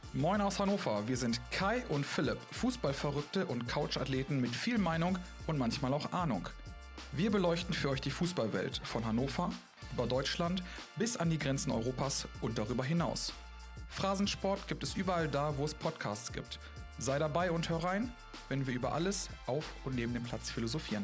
Moin aus Hannover, wir sind Kai und Philipp, Fußballverrückte und Couchathleten mit viel Meinung und manchmal auch Ahnung. Wir beleuchten für euch die Fußballwelt von Hannover über Deutschland bis an die Grenzen Europas und darüber hinaus. Phrasensport gibt es überall da, wo es Podcasts gibt. Sei dabei und hör rein, wenn wir über alles auf und neben dem Platz philosophieren.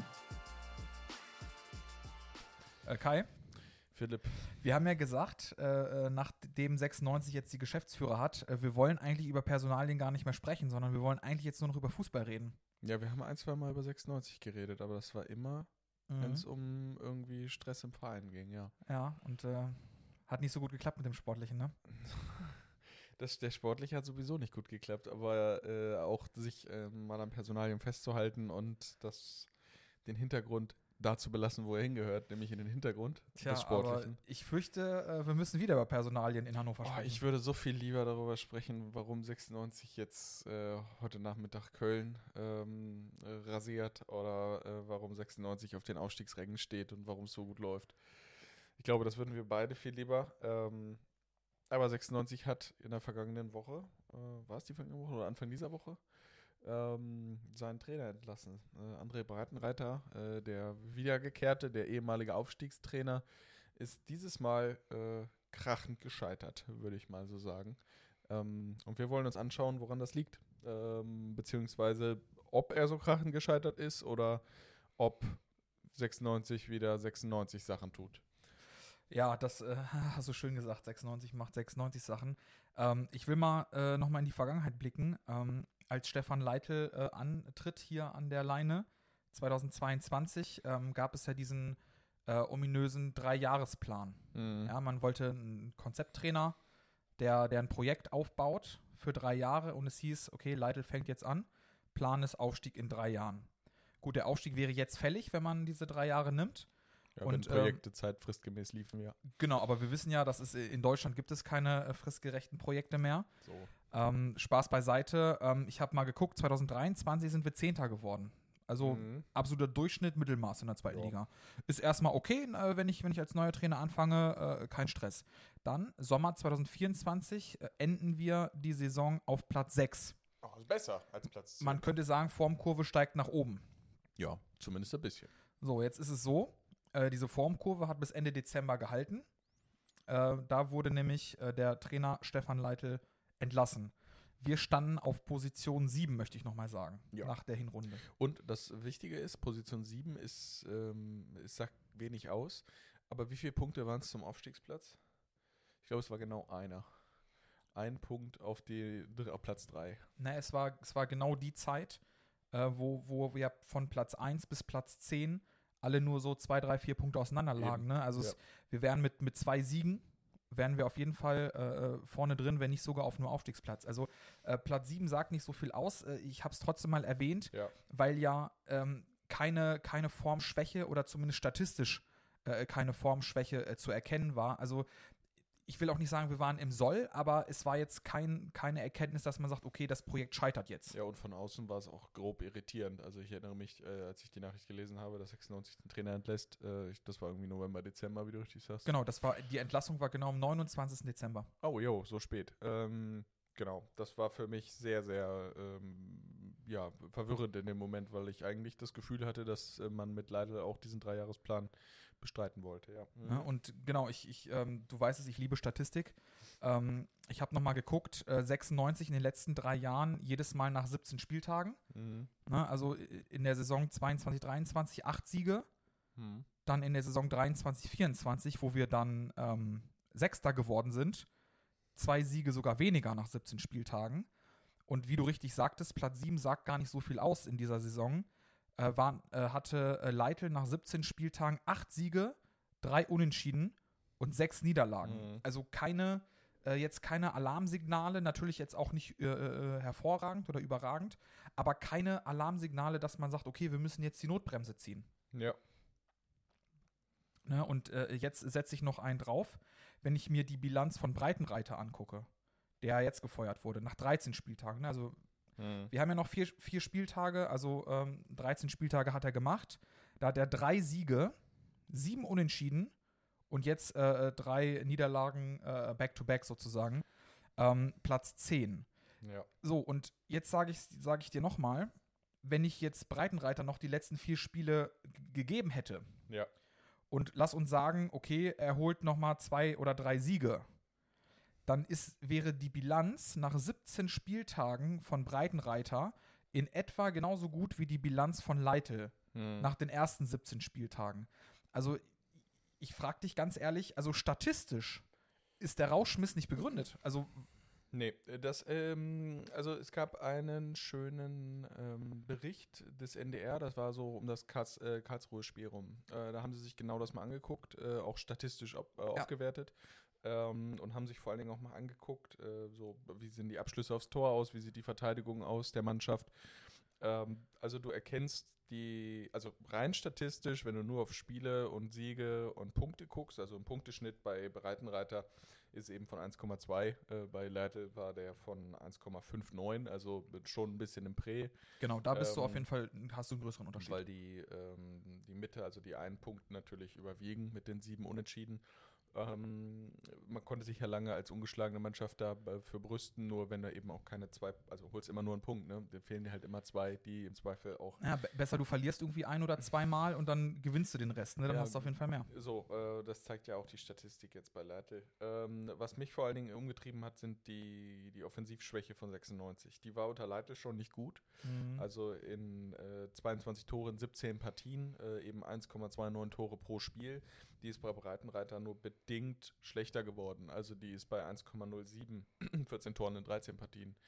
Kai? Philipp. Wir haben ja gesagt, nachdem 96 jetzt die Geschäftsführer hat, wir wollen eigentlich über Personalien gar nicht mehr sprechen, sondern wir wollen eigentlich jetzt nur noch über Fußball reden. Ja, wir haben ein, zwei Mal über 96 geredet, aber das war immer, wenn es um irgendwie Stress im Verein ging, ja. Ja, und hat nicht so gut geklappt mit dem Sportlichen, ne? Der Sportliche hat sowieso nicht gut geklappt, aber auch sich mal an Personalien festzuhalten und den Hintergrund da zu belassen, wo er hingehört, nämlich in den Hintergrund des Sportlichen. Aber ich fürchte, wir müssen wieder über Personalien in Hannover sprechen. Ich würde so viel lieber darüber sprechen, warum 96 jetzt heute Nachmittag Köln rasiert oder warum 96 auf den Aufstiegsrängen steht und warum es so gut läuft. Ich glaube, das würden wir beide viel lieber. Aber 96 hat in der vergangenen Woche, war es die vergangene Woche oder Anfang dieser Woche, seinen Trainer entlassen. André Breitenreiter, der Wiedergekehrte, der ehemalige Aufstiegstrainer, ist dieses Mal krachend gescheitert, würde ich mal so sagen. Und wir wollen uns anschauen, woran das liegt. Beziehungsweise, ob er so krachend gescheitert ist oder ob 96 wieder 96 Sachen tut. Ja, das hast du schön gesagt. 96 macht 96 Sachen. Ich will mal nochmal in die Vergangenheit blicken. Als Stefan Leitl antritt hier an der Leine, 2022, gab es ja diesen ominösen 3-Jahresplan. Mhm. Ja, man wollte einen Konzepttrainer, der ein Projekt aufbaut für 3 Jahre und es hieß, okay, Leitl fängt jetzt an, Plan ist Aufstieg in 3 Jahren. Gut, der Aufstieg wäre jetzt fällig, wenn man diese 3 Jahre nimmt. Ja, und wenn Projekte zeitfristgemäß liefen, ja. Genau, aber wir wissen ja, dass in Deutschland gibt es keine fristgerechten Projekte mehr. So. Spaß beiseite. Ich habe mal geguckt, 2023 sind wir 10. geworden. Also absoluter Durchschnitt, Mittelmaß in der zweiten Liga. Ist erstmal okay, wenn ich als neuer Trainer anfange, kein Stress. Dann, Sommer 2024, enden wir die Saison auf Platz 6. Oh, ist besser als Platz 10. Man könnte sagen, Formkurve steigt nach oben. Ja, zumindest ein bisschen. So, jetzt ist es so, diese Formkurve hat bis Ende Dezember gehalten. Da wurde nämlich der Trainer Stefan Leitl entlassen. Wir standen auf Position 7, möchte ich nochmal sagen, nach der Hinrunde. Und das Wichtige ist, Position 7 es sagt wenig aus, aber wie viele Punkte waren es zum Aufstiegsplatz? Ich glaube, es war genau einer. Ein Punkt auf Platz 3. Es war genau die Zeit, wo wir von Platz 1 bis Platz 10 alle nur so 2, 3, 4 Punkte auseinander lagen. Ne? Also wir wären mit 2 Siegen, wären wir auf jeden Fall vorne drin, wenn nicht sogar auf einem Aufstiegsplatz. Also Platz 7 sagt nicht so viel aus. Ich habe es trotzdem mal erwähnt, weil ja keine Formschwäche oder zumindest statistisch keine Formschwäche zu erkennen war. Also ich will auch nicht sagen, wir waren im Soll, aber es war jetzt keine Erkenntnis, dass man sagt, okay, das Projekt scheitert jetzt. Ja, und von außen war es auch grob irritierend. Also ich erinnere mich, als ich die Nachricht gelesen habe, dass 96 den Trainer entlässt, das war irgendwie November, Dezember, wie du richtig sagst. Genau, die Entlassung war genau am 29. Dezember. Oh, jo, so spät. Genau, das war für mich sehr, sehr verwirrend in dem Moment, weil ich eigentlich das Gefühl hatte, dass man mit Leitl auch diesen 3-Jahresplan bestreiten wollte. Ja. Ja, und genau, du weißt es, ich liebe Statistik. Ich habe nochmal geguckt, 96 in den letzten 3 Jahren, jedes Mal nach 17 Spieltagen. Also in der Saison 22/23 8 Siege. Dann in der Saison 23/24, wo wir dann 6. geworden sind, 2 Siege sogar weniger nach 17 Spieltagen. Und wie du richtig sagtest, Platz 7 sagt gar nicht so viel aus in dieser Saison. Hatte Leitl nach 17 Spieltagen 8 Siege, 3 Unentschieden und 6 Niederlagen. Also keine Alarmsignale, natürlich jetzt auch nicht hervorragend oder überragend, aber keine Alarmsignale, dass man sagt, okay, wir müssen jetzt die Notbremse ziehen. Ja. Ne, und jetzt setze ich noch einen drauf, wenn ich mir die Bilanz von Breitenreiter angucke, der jetzt gefeuert wurde, nach 13 Spieltagen. Ne, also wir haben ja noch 4 Spieltage, also 13 Spieltage hat er gemacht. Da hat er 3 Siege, 7 Unentschieden und jetzt 3 Niederlagen back-to-back sozusagen. Platz 10. Ja. So, und jetzt sage ich dir nochmal, wenn ich jetzt Breitenreiter noch die letzten 4 Spiele gegeben hätte Ja. und lass uns sagen, okay, er holt nochmal 2 oder 3 Siege, dann wäre die Bilanz nach 17 Spieltagen von Breitenreiter in etwa genauso gut wie die Bilanz von Leitl nach den ersten 17 Spieltagen. Also ich frage dich ganz ehrlich, also statistisch ist der Rauschmiss nicht begründet. Also Nee, also es gab einen schönen Bericht des NDR, das war so um das Karlsruhe-Spiel rum. Da haben sie sich genau das mal angeguckt, auch statistisch aufgewertet und haben sich vor allen Dingen auch mal angeguckt, so wie sehen die Abschlüsse aufs Tor aus, wie sieht die Verteidigung aus der Mannschaft. Also du erkennst also rein statistisch, wenn du nur auf Spiele und Siege und Punkte guckst, also ein Punkteschnitt bei Breitenreiter ist eben von 1,2, bei Leitl war der von 1,59, also schon ein bisschen im Prä. genau, da bist du auf jeden Fall, hast du einen größeren Unterschied. Weil die Mitte, also die einen Punkte natürlich überwiegen mit den 7 Unentschieden. Man konnte sich ja lange als ungeschlagene Mannschaft da für brüsten, nur wenn du eben auch keine 2, also holst immer nur einen Punkt, ne? Da fehlen dir halt immer 2, die im Zweifel auch. Ja, besser du verlierst irgendwie 1 oder 2 Mal und dann gewinnst du den Rest, ne? Dann hast du auf jeden Fall mehr. So, das zeigt ja auch die Statistik jetzt bei Leitl. Was mich vor allen Dingen umgetrieben hat, sind die Offensivschwäche von 96. Die war unter Leitl schon nicht gut. Also in 22 Tore in 17 Partien, eben 1,29 Tore pro Spiel. Die ist bei Breitenreiter nur bedingt schlechter geworden. Also die ist bei 1,07, 14 Toren in 13 Partien.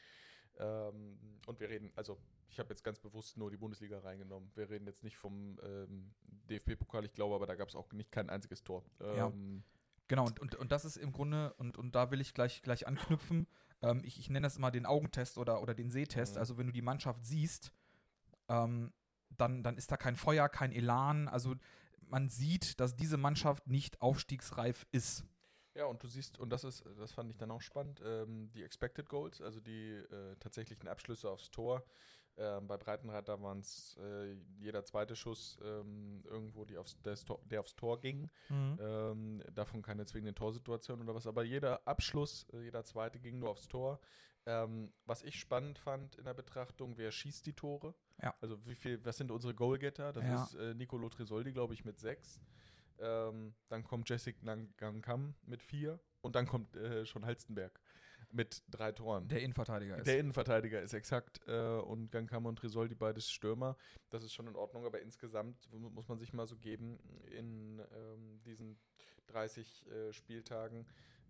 Und wir reden, also ich habe jetzt ganz bewusst nur die Bundesliga reingenommen. Wir reden jetzt nicht vom DFB-Pokal, ich glaube, aber da gab es auch kein einziges Tor. Ja. Genau, und das ist im Grunde, und da will ich gleich anknüpfen, ich nenne das immer den Augentest oder den Sehtest. Also wenn du die Mannschaft siehst, dann ist da kein Feuer, kein Elan, also man sieht, dass diese Mannschaft nicht aufstiegsreif ist. Ja, und du siehst, und das fand ich dann auch spannend, die Expected Goals, also die tatsächlichen Abschlüsse aufs Tor. Bei Breitenreiter waren es jeder zweite Schuss irgendwo, der aufs Tor ging. Davon keine zwingende Torsituation oder was, aber jeder Abschluss, jeder zweite ging nur aufs Tor. Was ich spannend fand in der Betrachtung, wer schießt die Tore? Ja. Also was sind unsere Goalgetter? Das ist Nicolo Tresoldi, glaube ich, mit 6. Dann kommt Jessic Gangkam mit 4 und dann kommt schon Halstenberg mit 3 Toren. Der Innenverteidiger ist. Der Innenverteidiger ist exakt. Und Gangkam und Tresoldi, beides Stürmer. Das ist schon in Ordnung, aber insgesamt muss man sich mal so geben, in diesen 30 Spieltagen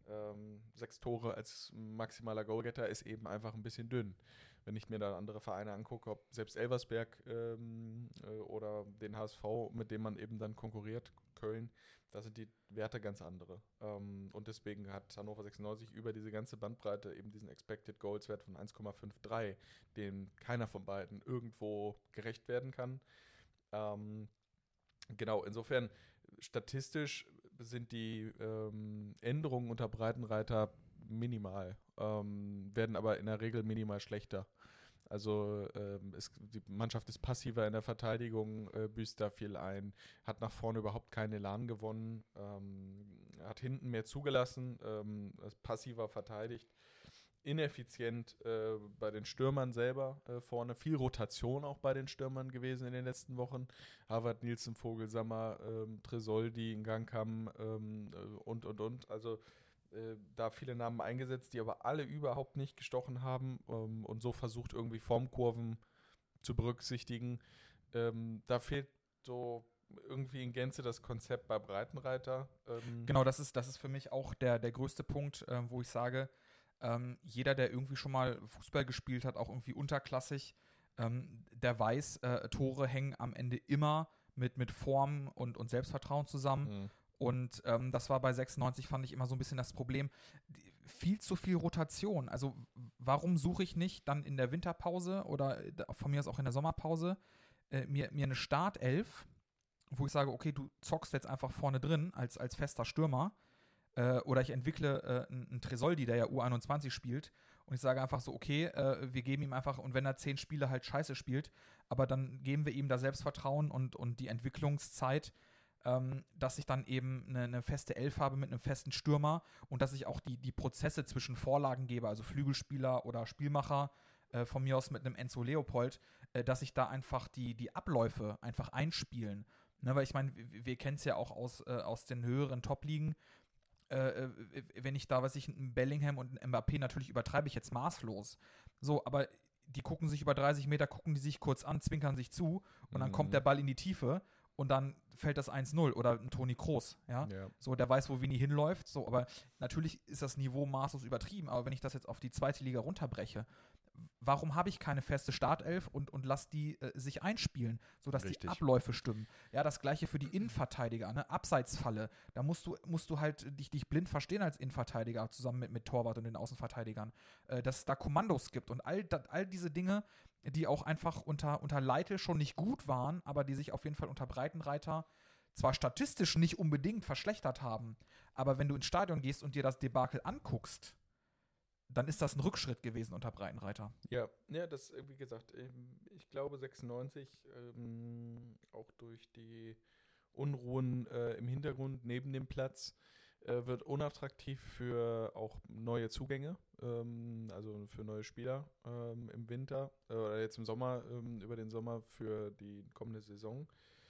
6 Tore als maximaler Goalgetter ist eben einfach ein bisschen dünn. Wenn ich mir da andere Vereine angucke, ob selbst Elversberg oder den HSV, mit dem man eben dann konkurriert, Köln, da sind die Werte ganz andere. Und deswegen hat Hannover 96 über diese ganze Bandbreite eben diesen Expected Goals Wert von 1,53, dem keiner von beiden irgendwo gerecht werden kann. Genau, insofern statistisch sind die Änderungen unter Breitenreiter minimal, werden aber in der Regel minimal schlechter. Also die Mannschaft ist passiver in der Verteidigung, büßt da viel ein, hat nach vorne überhaupt keinen Elan gewonnen, hat hinten mehr zugelassen, ist passiver verteidigt, ineffizient bei den Stürmern selber vorne, viel Rotation auch bei den Stürmern gewesen in den letzten Wochen. Harvard, Nielsen, Vogelsammer, Tresoldi, Gangkam und. Also da viele Namen eingesetzt, die aber alle überhaupt nicht gestochen haben und so versucht irgendwie Formkurven zu berücksichtigen. Da fehlt so irgendwie in Gänze das Konzept bei Breitenreiter. Genau, das ist für mich auch der größte Punkt, wo ich sage, jeder, der irgendwie schon mal Fußball gespielt hat, auch irgendwie unterklassig, der weiß, Tore hängen am Ende immer mit Form und Selbstvertrauen zusammen. Und das war bei 96, fand ich immer so ein bisschen das Problem. Viel zu viel Rotation. Also warum suche ich nicht dann in der Winterpause oder von mir aus auch in der Sommerpause mir eine Startelf, wo ich sage, okay, du zockst jetzt einfach vorne drin als fester Stürmer. Oder ich entwickle einen Tresoldi, der ja U21 spielt. Und ich sage einfach so, okay, wir geben ihm einfach, und wenn er 10 Spiele halt scheiße spielt, aber dann geben wir ihm da Selbstvertrauen und die Entwicklungszeit, dass ich dann eben eine feste Elf habe mit einem festen Stürmer und dass ich auch die Prozesse zwischen Vorlagengeber, also Flügelspieler oder Spielmacher, von mir aus mit einem Enzo Leopold, dass ich da einfach die Abläufe einfach einspielen. Ne, weil ich meine, wir kennen es ja auch aus den höheren Top-Ligen. Wenn ich da, einen Bellingham und einen Mbappé, natürlich übertreibe ich jetzt maßlos. So, aber die gucken sich über 30 Meter, gucken die sich kurz an, zwinkern sich zu und dann kommt der Ball in die Tiefe und dann fällt das 1-0 oder ein Toni Kroos, ja? So, der weiß, wo Vini hinläuft, so, aber natürlich ist das Niveau maßlos übertrieben, aber wenn ich das jetzt auf die zweite Liga runterbreche, warum habe ich keine feste Startelf und lass die sich einspielen, sodass die Abläufe stimmen? Ja, das gleiche für die Innenverteidiger, ne? Abseitsfalle, da musst du halt dich blind verstehen als Innenverteidiger zusammen mit Torwart und den Außenverteidigern, dass es da Kommandos gibt und all diese Dinge, die auch einfach unter Leitl schon nicht gut waren, aber die sich auf jeden Fall unter Breitenreiter zwar statistisch nicht unbedingt verschlechtert haben, aber wenn du ins Stadion gehst und dir das Debakel anguckst, dann ist das ein Rückschritt gewesen unter Breitenreiter. Ja, das, wie gesagt, ich glaube 96, auch durch die Unruhen im Hintergrund neben dem Platz, wird unattraktiv für auch neue Zugänge, also für neue Spieler im Winter oder jetzt im Sommer, über den Sommer für die kommende Saison,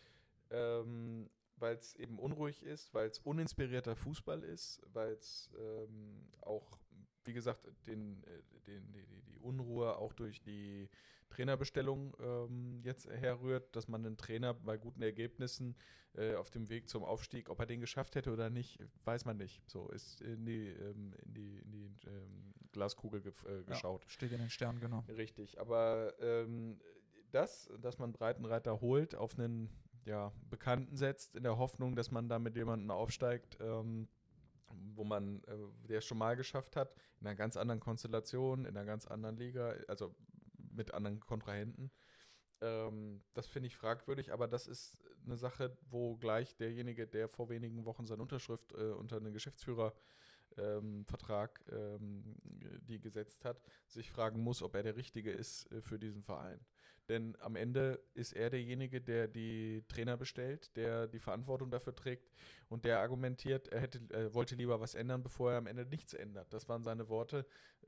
weil es eben unruhig ist, weil es uninspirierter Fußball ist, weil es auch, wie gesagt, die Unruhe auch durch die Trainerbestellung jetzt herrührt, dass man einen Trainer bei guten Ergebnissen auf dem Weg zum Aufstieg, ob er den geschafft hätte oder nicht, weiß man nicht. So ist in die Glaskugel geschaut. Ja, steht in den Sternen, genau. Richtig, aber dass man Breitenreiter holt, auf einen Bekannten setzt, in der Hoffnung, dass man da mit jemandem aufsteigt, wo man, der es schon mal geschafft hat, in einer ganz anderen Konstellation, in einer ganz anderen Liga, also mit anderen Kontrahenten. Das finde ich fragwürdig, aber das ist eine Sache, wo gleich derjenige, der vor wenigen Wochen seine Unterschrift unter einen Geschäftsführervertrag die gesetzt hat, sich fragen muss, ob er der Richtige ist für diesen Verein. Denn am Ende ist er derjenige, der die Trainer bestellt, der die Verantwortung dafür trägt und der argumentiert, er wollte lieber was ändern, bevor er am Ende nichts ändert. Das waren seine Worte,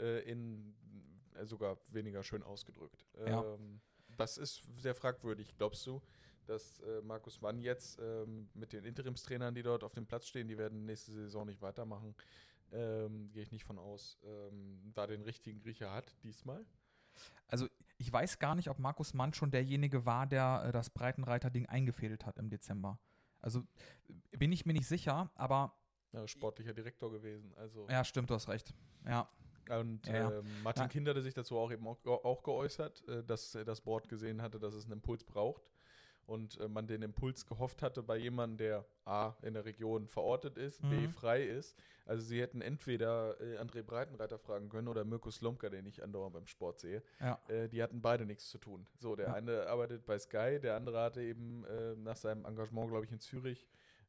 sogar weniger schön ausgedrückt. Ja. Das ist sehr fragwürdig. Glaubst du, dass Markus Mann jetzt mit den Interimstrainern, die dort auf dem Platz stehen, die werden nächste Saison nicht weitermachen, gehe ich nicht von aus, da den richtigen Riecher hat diesmal? Also ich weiß gar nicht, ob Markus Mann schon derjenige war, der das Breitenreiter-Ding eingefädelt hat im Dezember. Also bin ich mir nicht sicher, aber... Ja, sportlicher Direktor gewesen. Also. Ja, stimmt, du hast recht. Ja. Und Martin Kind hatte sich dazu auch eben auch geäußert, dass er das Board gesehen hatte, dass es einen Impuls braucht. Und man den Impuls gehofft hatte bei jemandem, der A, in der Region verortet ist, B, frei ist. Also sie hätten entweder André Breitenreiter fragen können oder Mirko Slomka, den ich andauernd beim Sport sehe. Ja. Die hatten beide nichts zu tun. So, der eine arbeitet bei Sky, der andere hatte eben nach seinem Engagement, glaube ich, in Zürich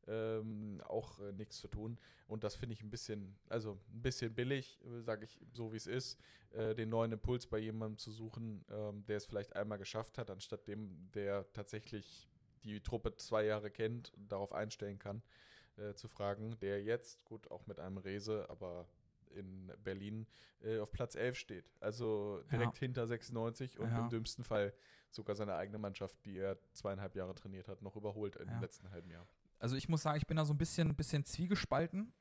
auch nichts zu tun. Und das finde ich ein bisschen billig, sage ich so, wie es ist, den neuen Impuls bei jemandem zu suchen, der es vielleicht einmal geschafft hat, anstatt dem, der tatsächlich die Truppe 2 Jahre kennt und darauf einstellen kann, zu fragen, der jetzt, gut, auch mit einem Rese, aber in Berlin auf Platz 11 steht. Also direkt hinter 96 und im dümmsten Fall sogar seine eigene Mannschaft, die er 2,5 Jahre trainiert hat, noch überholt im letzten halben Jahr. Also ich muss sagen, ich bin da so ein bisschen zwiegespalten.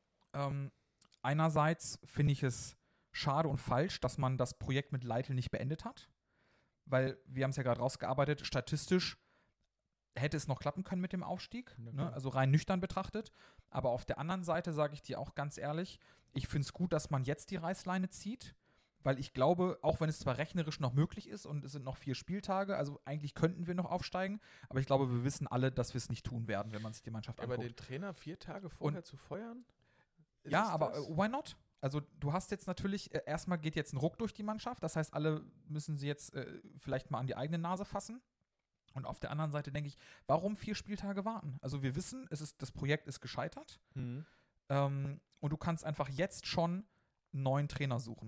Einerseits finde ich es schade und falsch, dass man das Projekt mit Leitl nicht beendet hat, weil wir haben es ja gerade rausgearbeitet, statistisch hätte es noch klappen können mit dem Aufstieg, ne? Also rein nüchtern betrachtet. Aber auf der anderen Seite sage ich dir auch ganz ehrlich, ich finde es gut, dass man jetzt die Reißleine zieht, weil ich glaube, auch wenn es zwar rechnerisch noch möglich ist und es sind noch 4 Spieltage, also eigentlich könnten wir noch aufsteigen, aber ich glaube, wir wissen alle, dass wir es nicht tun werden, wenn man sich die Mannschaft anguckt. Aber den Trainer 4 Tage vorher zu feuern? Ja, aber why not? Also du hast jetzt natürlich, erstmal geht jetzt ein Ruck durch die Mannschaft, das heißt, alle müssen sie jetzt vielleicht mal an die eigene Nase fassen. Und auf der anderen Seite denke ich, warum 4 Spieltage warten? Also wir wissen, das Projekt ist gescheitert und du kannst einfach jetzt schon einen neuen Trainer suchen.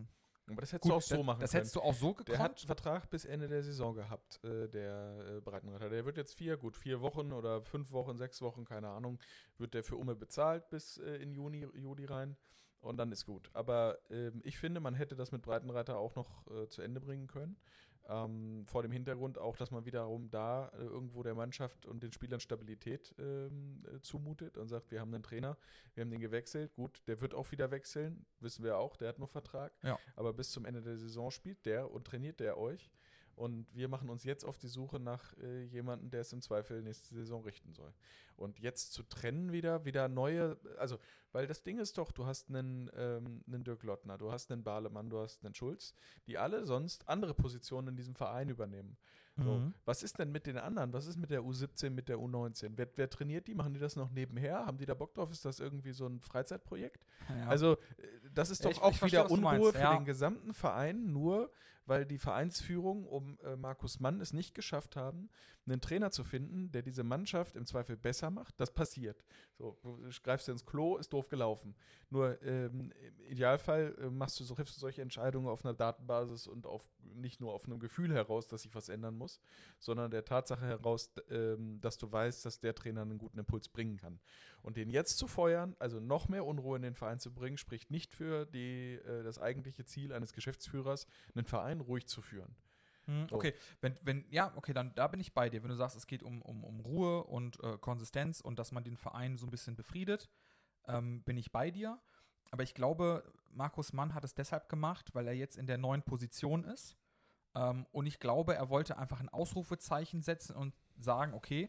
Aber das hättest du auch so machen das können. hättest du auch so gekonnt. Der hat einen Vertrag bis Ende der Saison gehabt, der Breitenreiter. Der wird jetzt 4 Wochen oder 5 Wochen, 6 Wochen, keine Ahnung, wird der für Umme bezahlt bis in Juli rein und dann ist gut. Aber ich finde, man hätte das mit Breitenreiter auch noch zu Ende bringen können. Vor dem Hintergrund auch, dass man wiederum da irgendwo der Mannschaft und den Spielern Stabilität zumutet und sagt, wir haben einen Trainer, wir haben den gewechselt, gut, der wird auch wieder wechseln, wissen wir auch, der hat noch Vertrag, Ja. aber bis zum Ende der Saison spielt der und trainiert der euch und wir machen uns jetzt auf die Suche nach jemandem, der es im Zweifel nächste Saison richten soll. Und jetzt zu trennen wieder neue, also, weil das Ding ist doch, du hast einen Dirk Lottner, du hast einen Bahlemann, du hast einen Schulz, die alle sonst andere Positionen in diesem Verein übernehmen. So, was ist denn mit den anderen? Was ist mit der U17, mit der U19? Wer trainiert die? Machen die das noch nebenher? Haben die da Bock drauf? Ist das irgendwie so ein Freizeitprojekt? Ja. Also, das ist doch Ich auch verstehe, wieder was du Unruhe meinst, für ja. den gesamten Verein, nur weil die Vereinsführung um Markus Mann es nicht geschafft haben, einen Trainer zu finden, der diese Mannschaft im Zweifel besser macht. Das passiert. So, du greifst ins Klo, ist doof gelaufen. Nur im Idealfall triffst du solche Entscheidungen auf einer Datenbasis und nicht nur auf einem Gefühl heraus, dass sich was ändern muss, sondern der Tatsache heraus, dass du weißt, dass der Trainer einen guten Impuls bringen kann. Und den jetzt zu feuern, also noch mehr Unruhe in den Verein zu bringen, spricht nicht für das eigentliche Ziel eines Geschäftsführers, einen Verein ruhig zu führen. Okay, dann da bin ich bei dir. Wenn du sagst, es geht um Ruhe und Konsistenz und dass man den Verein so ein bisschen befriedet, bin ich bei dir. Aber ich glaube, Markus Mann hat es deshalb gemacht, weil er jetzt in der neuen Position ist. Und ich glaube, er wollte einfach ein Ausrufezeichen setzen und sagen, okay,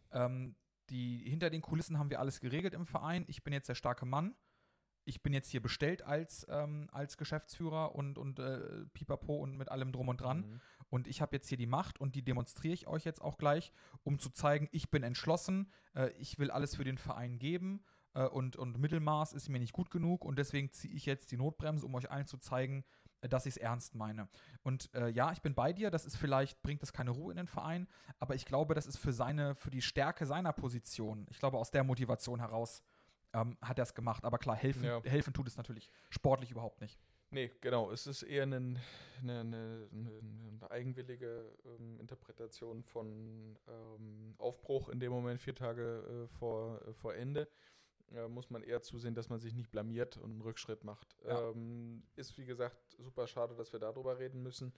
hinter den Kulissen haben wir alles geregelt im Verein. Ich bin jetzt der starke Mann. Ich bin jetzt hier bestellt als Geschäftsführer und Pipapo und mit allem drum und dran. Mhm. Und ich habe jetzt hier die Macht und die demonstriere ich euch jetzt auch gleich, um zu zeigen, ich bin entschlossen, ich will alles für den Verein geben und Mittelmaß ist mir nicht gut genug und deswegen ziehe ich jetzt die Notbremse, um euch allen zu zeigen, dass ich es ernst meine. Und ja, ich bin bei dir, bringt das keine Ruhe in den Verein, aber ich glaube, das ist für die Stärke seiner Position, ich glaube, aus der Motivation heraus hat er es gemacht. Aber klar, helfen tut es natürlich sportlich überhaupt nicht. Nee, genau. Es ist eher eine eigenwillige Interpretation von Aufbruch in dem Moment 4 Tage vor Ende. Muss man eher zusehen, dass man sich nicht blamiert und einen Rückschritt macht. Ja. Ist, wie gesagt, super schade, dass wir darüber reden müssen.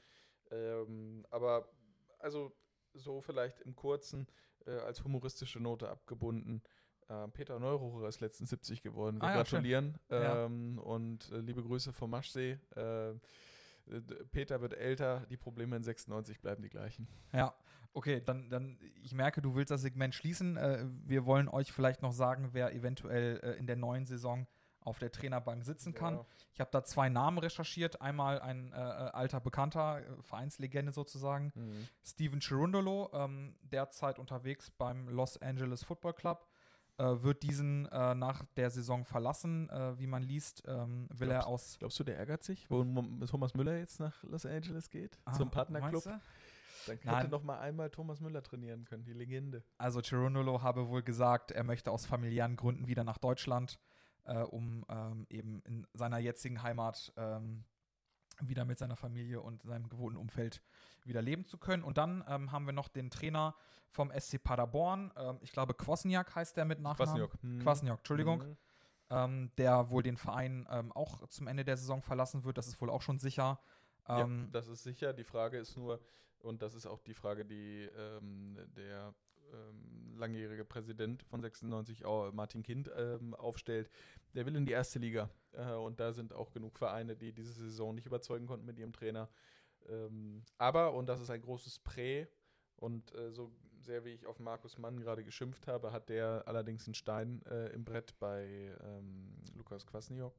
Aber also so vielleicht im Kurzen als humoristische Note abgebunden. Peter Neururer ist letztens 70 geworden. Wir gratulieren. Und liebe Grüße vom Maschsee. Peter wird älter, die Probleme in 96 bleiben die gleichen. Ja, okay, dann ich merke, du willst das Segment schließen. Wir wollen euch vielleicht noch sagen, wer eventuell in der neuen Saison auf der Trainerbank sitzen kann. Ja. Ich habe da 2 Namen recherchiert. Einmal ein alter Bekannter, Vereinslegende sozusagen, Steven Cherundolo, derzeit unterwegs beim Los Angeles Football Club. Wird diesen nach der Saison verlassen. Wie man liest, will er aus... Glaubst du, der ärgert sich, wo Thomas Müller jetzt nach Los Angeles geht? Zum Partnerclub? Dann hätte noch mal einmal Thomas Müller trainieren können, die Legende. Also Cherundolo habe wohl gesagt, er möchte aus familiären Gründen wieder nach Deutschland, um eben in seiner jetzigen Heimat wieder mit seiner Familie und seinem gewohnten Umfeld wieder leben zu können. Und dann haben wir noch den Trainer vom SC Paderborn, ich glaube Kwasniak heißt der mit Nachnamen. Kwasniok, Entschuldigung. Der wohl den Verein auch zum Ende der Saison verlassen wird, das ist wohl auch schon sicher. Ja, das ist sicher. Die Frage ist nur, und das ist auch die Frage, die der langjährige Präsident von 96, Martin Kind, aufstellt, der will in die erste Liga. Und da sind auch genug Vereine, die diese Saison nicht überzeugen konnten mit ihrem Trainer. Aber, und das ist ein großes Prä, und so sehr wie ich auf Markus Mann gerade geschimpft habe, hat der allerdings einen Stein im Brett bei Lukas Kwasniok.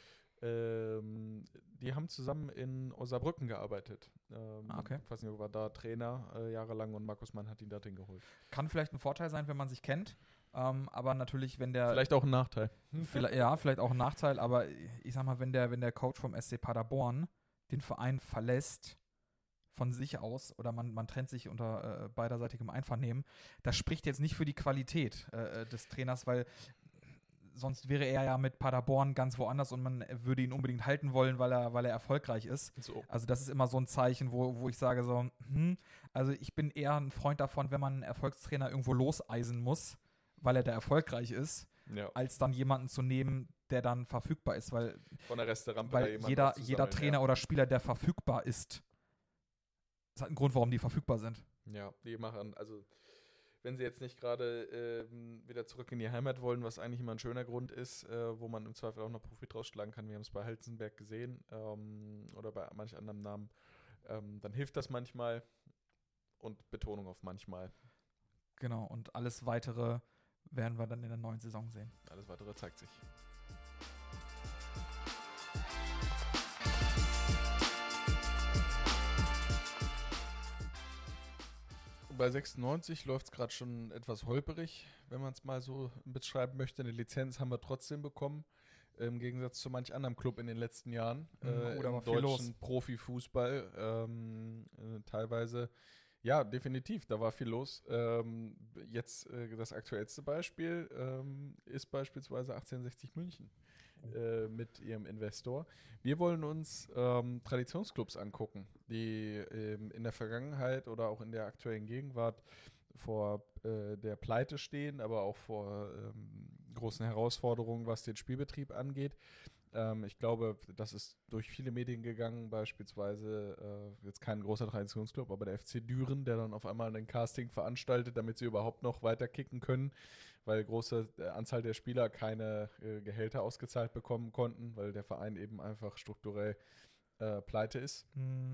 Die haben zusammen in Osnabrücken gearbeitet. Okay. Kwasniok war da Trainer jahrelang und Markus Mann hat ihn dorthin geholt. Kann vielleicht ein Vorteil sein, wenn man sich kennt. Aber natürlich, wenn der... Vielleicht auch ein Nachteil. Vielleicht auch ein Nachteil, aber ich sag mal, wenn der Coach vom SC Paderborn den Verein verlässt von sich aus oder man trennt sich unter beiderseitigem Einvernehmen, das spricht jetzt nicht für die Qualität des Trainers, weil sonst wäre er ja mit Paderborn ganz woanders und man würde ihn unbedingt halten wollen, weil er erfolgreich ist. So. Also das ist immer so ein Zeichen, wo ich sage so, also ich bin eher ein Freund davon, wenn man einen Erfolgstrainer irgendwo loseisen muss, weil er da erfolgreich ist, Ja. als dann jemanden zu nehmen, der dann verfügbar ist, weil Von der Resterampe da jemanden jeder aufzusammeln, Trainer oder Spieler, der verfügbar ist, das hat einen Grund, warum die verfügbar sind. Ja, die machen, also wenn sie jetzt nicht gerade wieder zurück in die Heimat wollen, was eigentlich immer ein schöner Grund ist, wo man im Zweifel auch noch Profit rausschlagen kann, wir haben es bei Halzenberg gesehen oder bei manch anderem Namen, dann hilft das manchmal und Betonung auf manchmal. Genau, und alles Weitere werden wir dann in der neuen Saison sehen. Alles Weitere zeigt sich. Bei 96 läuft es gerade schon etwas holperig, wenn man es mal so beschreiben möchte. Eine Lizenz haben wir trotzdem bekommen, im Gegensatz zu manch anderem Club in den letzten Jahren. Da war Im viel los. deutschen Profifußball teilweise. Ja, definitiv, da war viel los. Jetzt das aktuellste Beispiel ist beispielsweise 1860 München mit ihrem Investor. Wir wollen uns Traditionsclubs angucken, die in der Vergangenheit oder auch in der aktuellen Gegenwart vor der Pleite stehen, aber auch vor großen Herausforderungen, was den Spielbetrieb angeht. Ich glaube, das ist durch viele Medien gegangen, beispielsweise jetzt kein großer Traditionsclub, aber der FC Düren, der dann auf einmal ein Casting veranstaltet, damit sie überhaupt noch weiter kicken können, weil große Anzahl der Spieler keine Gehälter ausgezahlt bekommen konnten, weil der Verein eben einfach strukturell pleite ist.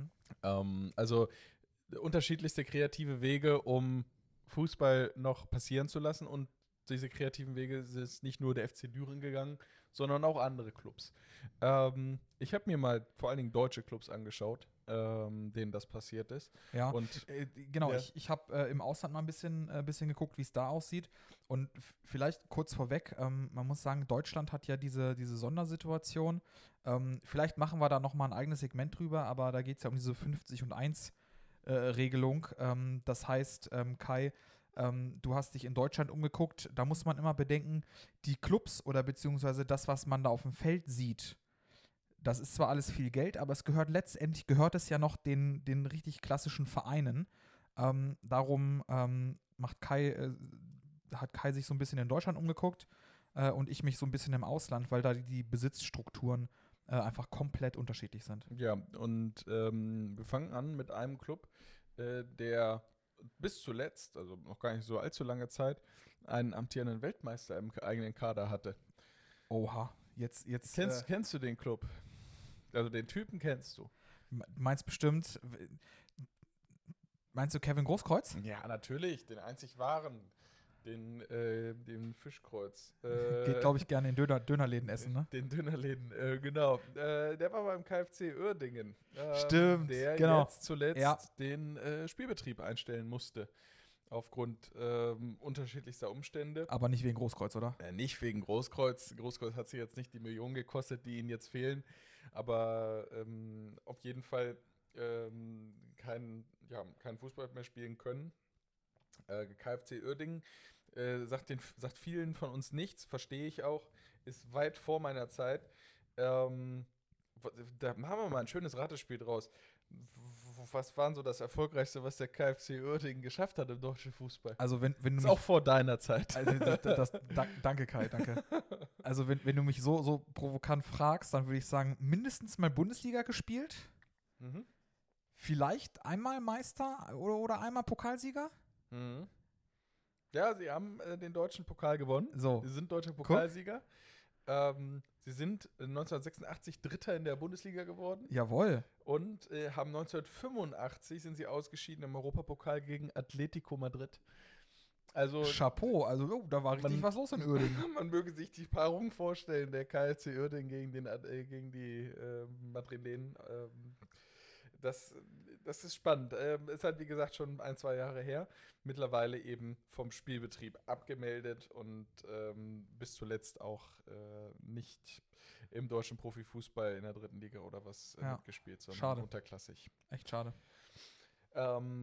Also unterschiedlichste kreative Wege, um Fußball noch passieren zu lassen, und diese kreativen Wege ist nicht nur der FC Düren gegangen, sondern auch andere Clubs. Ich habe mir mal vor allen Dingen deutsche Clubs angeschaut, denen das passiert ist. Ja, Und genau. ja. Ich habe im Ausland mal ein bisschen geguckt, wie es da aussieht. Und vielleicht kurz vorweg, man muss sagen, Deutschland hat ja diese Sondersituation. Vielleicht machen wir da nochmal ein eigenes Segment drüber, aber da geht es ja um diese 50 und 1 Regelung. Das heißt, Kai, du hast dich in Deutschland umgeguckt, da muss man immer bedenken, die Clubs oder beziehungsweise das, was man da auf dem Feld sieht, das ist zwar alles viel Geld, aber letztendlich gehört es ja noch den richtig klassischen Vereinen. Darum hat Kai sich so ein bisschen in Deutschland umgeguckt und ich mich so ein bisschen im Ausland, weil da die Besitzstrukturen einfach komplett unterschiedlich sind. Ja, und wir fangen an mit einem Club, der bis zuletzt, also noch gar nicht so allzu lange Zeit, einen amtierenden Weltmeister im eigenen Kader hatte. Oha, jetzt Kennst du den Club? Also den Typen kennst du? Meinst du Kevin Großkreuz? Ja, natürlich, den einzig wahren, den Fischkreuz. Geht, glaube ich, gerne in Dönerläden essen, ne? Den Dönerläden, genau. Der war beim KfC Uerdingen. Stimmt, der genau. jetzt zuletzt Ja. den Spielbetrieb einstellen musste. Aufgrund unterschiedlichster Umstände. Aber nicht wegen Großkreuz, oder? Nicht wegen Großkreuz. Großkreuz hat sie jetzt nicht die Millionen gekostet, die ihnen jetzt fehlen. Aber auf jeden Fall kein Fußball mehr spielen können. KfC Uerdingen sagt vielen von uns nichts, verstehe ich auch, ist weit vor meiner Zeit. Da machen wir mal ein schönes Ratespiel draus. Was war so das Erfolgreichste, was der KfC Uerdingen geschafft hat im deutschen Fußball? Also wenn du Ist mich, auch vor deiner Zeit. also danke Kai, danke. Also wenn du mich so provokant fragst, dann würde ich sagen, mindestens mal Bundesliga gespielt, Mhm. vielleicht einmal Meister oder einmal Pokalsieger. Mhm. Ja, sie haben den deutschen Pokal gewonnen. So. Sie sind deutscher Pokalsieger. Sie sind 1986 Dritter in der Bundesliga geworden Jawohl. und haben 1985 sind sie ausgeschieden im Europapokal gegen Atletico Madrid. Also Chapeau, also da war richtig was los in Uerdingen. man möge sich die Paarung vorstellen, der KfC Uerdingen gegen die Madrilenen. Das ist spannend. Ist halt, wie gesagt, schon 1-2 Jahre her. Mittlerweile eben vom Spielbetrieb abgemeldet und bis zuletzt auch nicht im deutschen Profifußball in der 3. Liga oder was mitgespielt, sondern Schade. unterklassig. Echt schade.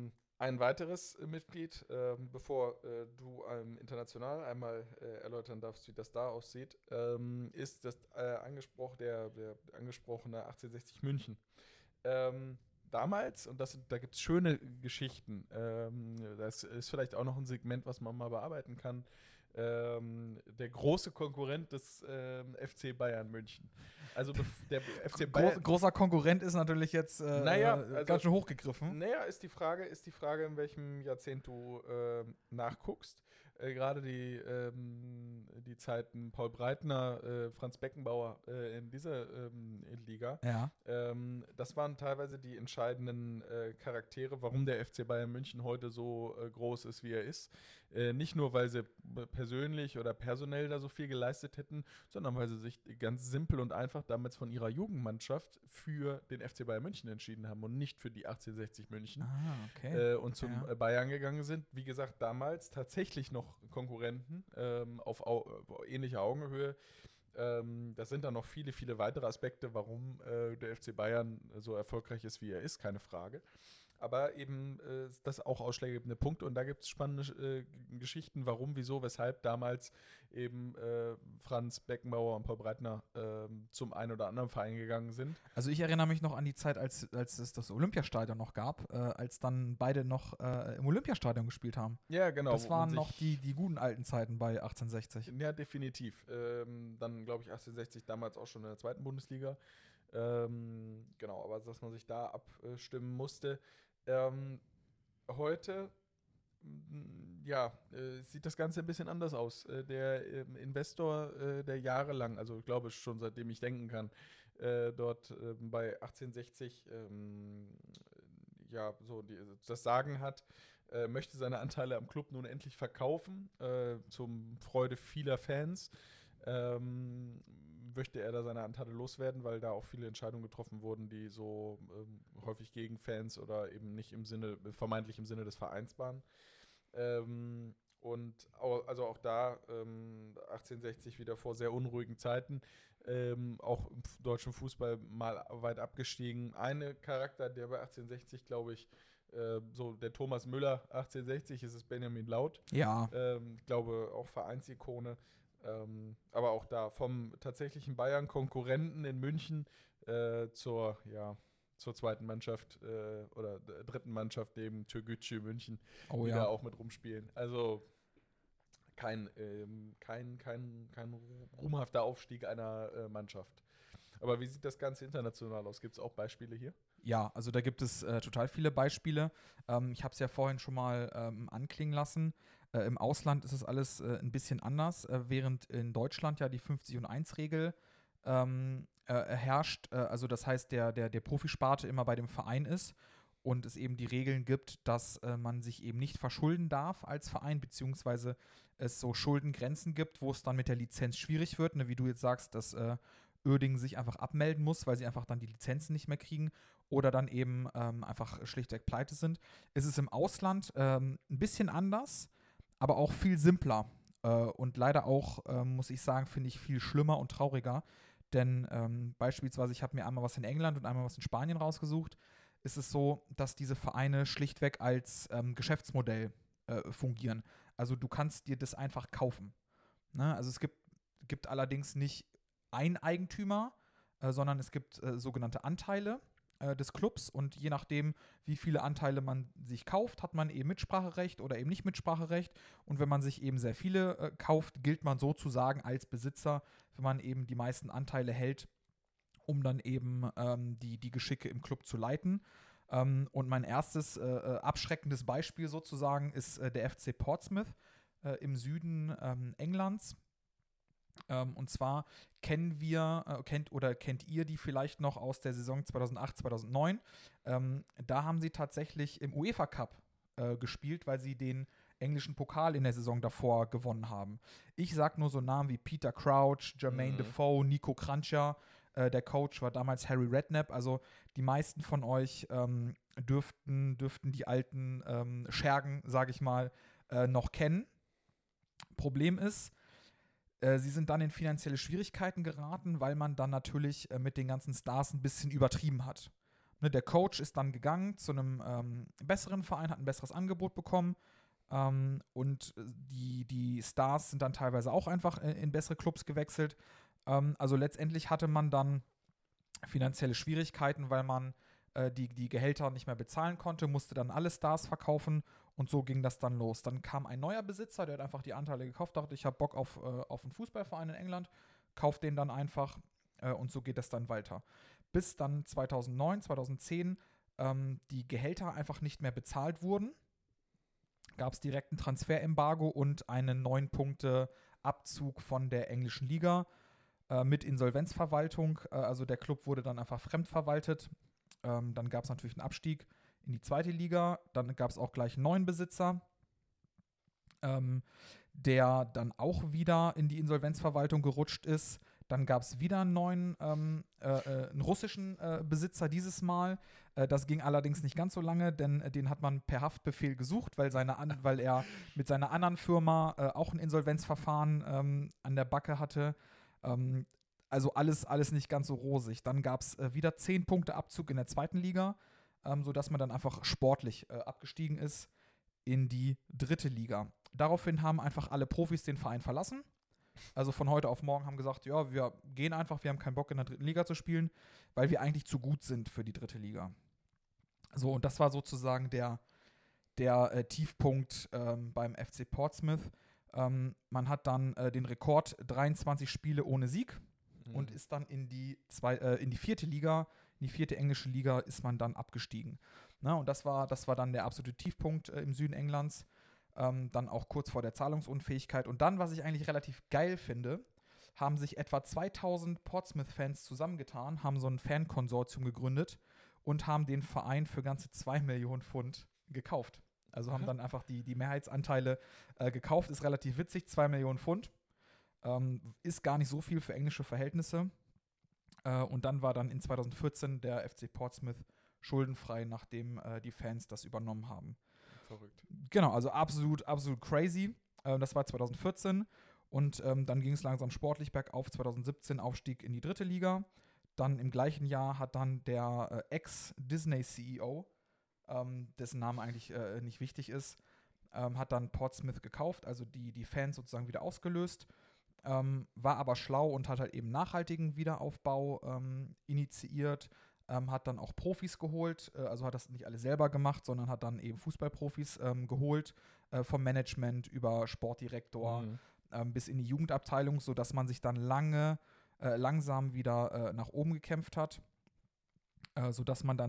Ein weiteres Mitglied, bevor du international einmal erläutern darfst, wie das da aussieht, ist das der angesprochene 1860 München. Damals, und da gibt es schöne Geschichten, das ist vielleicht auch noch ein Segment, was man mal bearbeiten kann, der große Konkurrent des FC Bayern München. Also der FC Bayern. Großer Konkurrent ist natürlich jetzt ganz schön hochgegriffen. Naja, ist die Frage, in welchem Jahrzehnt du nachguckst. Gerade die Zeiten Paul Breitner, Franz Beckenbauer in dieser Liga. Ja. Das waren teilweise die entscheidenden Charaktere, warum der FC Bayern München heute so groß ist, wie er ist. Nicht nur, weil sie persönlich oder personell da so viel geleistet hätten, sondern weil sie sich ganz simpel und einfach damals von ihrer Jugendmannschaft für den FC Bayern München entschieden haben und nicht für die 1860 München. Okay. Und zum Bayern gegangen sind. Wie gesagt, damals tatsächlich noch Konkurrenten auf ähnlicher Augenhöhe. Das sind dann noch viele, viele weitere Aspekte, warum der FC Bayern so erfolgreich ist, wie er ist, keine Frage. Aber eben das auch ausschlaggebende Punkte und da gibt es spannende Geschichten, warum, wieso, weshalb damals eben Franz Beckenbauer und Paul Breitner zum einen oder anderen Verein gegangen sind. Also ich erinnere mich noch an die Zeit, als es das Olympiastadion noch gab, als dann beide noch im Olympiastadion gespielt haben. Ja, genau. Das waren noch die guten alten Zeiten bei 1860. Ja, definitiv. Dann, glaube ich, 1860 damals auch schon in der zweiten Bundesliga. Genau, aber dass man sich da abstimmen musste. Heute sieht das Ganze ein bisschen anders aus. Der Investor, der jahrelang, also ich glaube schon seitdem ich denken kann, dort bei 1860 das Sagen hat, möchte seine Anteile am Club nun endlich verkaufen, zum Freude vieler Fans. Möchte er da seine Anteile loswerden, weil da auch viele Entscheidungen getroffen wurden, die so häufig gegen Fans oder eben nicht vermeintlich im Sinne des Vereins waren. Auch da 1860 wieder vor sehr unruhigen Zeiten, auch im deutschen Fußball mal weit abgestiegen. Ein Charakter, der bei 1860, glaube ich, so der Thomas Müller 1860 ist es Benjamin Laut. Ja. Ich glaube auch Vereinsikone. Aber auch da vom tatsächlichen Bayern-Konkurrenten in München zur zweiten Mannschaft oder dritten Mannschaft neben Türkgücü München, die da auch mit rumspielen. Also kein ruhmhafter Aufstieg einer Mannschaft. Aber wie sieht das Ganze international aus? Gibt es auch Beispiele hier? Ja, also da gibt es total viele Beispiele. Ich habe es ja vorhin schon mal anklingen lassen. Im Ausland ist es alles ein bisschen anders, während in Deutschland ja die 50-und-1-Regel herrscht. Also das heißt, der Profisparte immer bei dem Verein ist und es eben die Regeln gibt, dass man sich eben nicht verschulden darf als Verein, beziehungsweise es so Schuldengrenzen gibt, wo es dann mit der Lizenz schwierig wird, ne, wie du jetzt sagst, dass Uerdingen sich einfach abmelden muss, weil sie einfach dann die Lizenzen nicht mehr kriegen oder dann eben einfach schlichtweg pleite sind. Es ist im Ausland ein bisschen anders, aber auch viel simpler und leider auch, muss ich sagen, finde ich viel schlimmer und trauriger, denn beispielsweise, ich habe mir einmal was in England und einmal was in Spanien rausgesucht, ist es so, dass diese Vereine schlichtweg als Geschäftsmodell fungieren. Also du kannst dir das einfach kaufen. Ne? Also es gibt allerdings nicht einen Eigentümer, sondern es gibt sogenannte Anteile des Clubs und je nachdem, wie viele Anteile man sich kauft, hat man eben Mitspracherecht oder eben nicht Mitspracherecht und wenn man sich eben sehr viele kauft, gilt man sozusagen als Besitzer, wenn man eben die meisten Anteile hält, um dann eben die Geschicke im Club zu leiten. Und mein erstes abschreckendes Beispiel sozusagen ist der FC Portsmouth im Süden Englands. Und zwar kennt ihr die vielleicht noch aus der Saison 2008, 2009. Da haben sie tatsächlich im UEFA Cup gespielt, weil sie den englischen Pokal in der Saison davor gewonnen haben. Ich sag nur so Namen wie Peter Crouch, Jermaine Defoe, Nico Kranjčar. Der Coach war damals Harry Redknapp. Also die meisten von euch dürften die alten Schergen, sage ich mal, noch kennen. Problem ist, sie sind dann in finanzielle Schwierigkeiten geraten, weil man dann natürlich mit den ganzen Stars ein bisschen übertrieben hat. Ne, der Coach ist dann gegangen zu einem besseren Verein, hat ein besseres Angebot bekommen. Und die Stars sind dann teilweise auch einfach in bessere Clubs gewechselt. Also letztendlich hatte man dann finanzielle Schwierigkeiten, weil man die Gehälter nicht mehr bezahlen konnte, musste dann alle Stars verkaufen und so ging das dann los. Dann kam ein neuer Besitzer, der hat einfach die Anteile gekauft, dachte, ich habe Bock auf einen Fußballverein in England, kauft den dann einfach und so geht das dann weiter. Bis dann 2009, 2010 die Gehälter einfach nicht mehr bezahlt wurden, gab es direkt ein Transferembargo und einen 9-Punkte-Abzug von der englischen Liga mit Insolvenzverwaltung. Also der Club wurde dann einfach fremdverwaltet. Dann gab es natürlich einen Abstieg in die zweite Liga. Dann gab es auch gleich einen neuen Besitzer, der dann auch wieder in die Insolvenzverwaltung gerutscht ist. Dann gab es wieder einen russischen Besitzer dieses Mal. Das ging allerdings nicht ganz so lange, denn den hat man per Haftbefehl gesucht, weil er mit seiner anderen Firma auch ein Insolvenzverfahren an der Backe hatte. Also alles nicht ganz so rosig. Dann gab es wieder 10 Punkte Abzug in der zweiten Liga, sodass man dann einfach sportlich abgestiegen ist in die dritte Liga. Daraufhin haben einfach alle Profis den Verein verlassen. Also von heute auf morgen haben gesagt, ja, wir gehen einfach, wir haben keinen Bock in der dritten Liga zu spielen, weil wir eigentlich zu gut sind für die dritte Liga. So, und das war sozusagen der Tiefpunkt beim FC Portsmouth. Man hat dann den Rekord 23 Spiele ohne Sieg und ist dann in die vierte Liga, in die vierte englische Liga ist man dann abgestiegen. Na, und das war dann der absolute Tiefpunkt im Süden Englands. Dann auch kurz vor der Zahlungsunfähigkeit. Und dann, was ich eigentlich relativ geil finde, haben sich etwa 2000 Portsmouth-Fans zusammengetan, haben so ein Fankonsortium gegründet und haben den Verein für ganze 2 Millionen Pfund gekauft. Also haben dann einfach die Mehrheitsanteile gekauft. Ist relativ witzig, 2 Millionen Pfund. Ist gar nicht so viel für englische Verhältnisse. Und dann war dann in 2014 der FC Portsmouth schuldenfrei, nachdem die Fans das übernommen haben. Verrückt. Genau, also absolut crazy. Das war 2014 und dann ging es langsam sportlich bergauf. 2017 Aufstieg in die dritte Liga. Dann im gleichen Jahr hat dann der Ex-Disney-CEO, dessen Name eigentlich nicht wichtig ist, hat dann Portsmouth gekauft, also die Fans sozusagen wieder ausgelöst. War aber schlau und hat halt eben nachhaltigen Wiederaufbau initiiert. Hat dann auch Profis geholt, also hat das nicht alle selber gemacht, sondern hat dann eben Fußballprofis geholt, vom Management über Sportdirektor bis in die Jugendabteilung, sodass man sich dann langsam wieder nach oben gekämpft hat, sodass man dann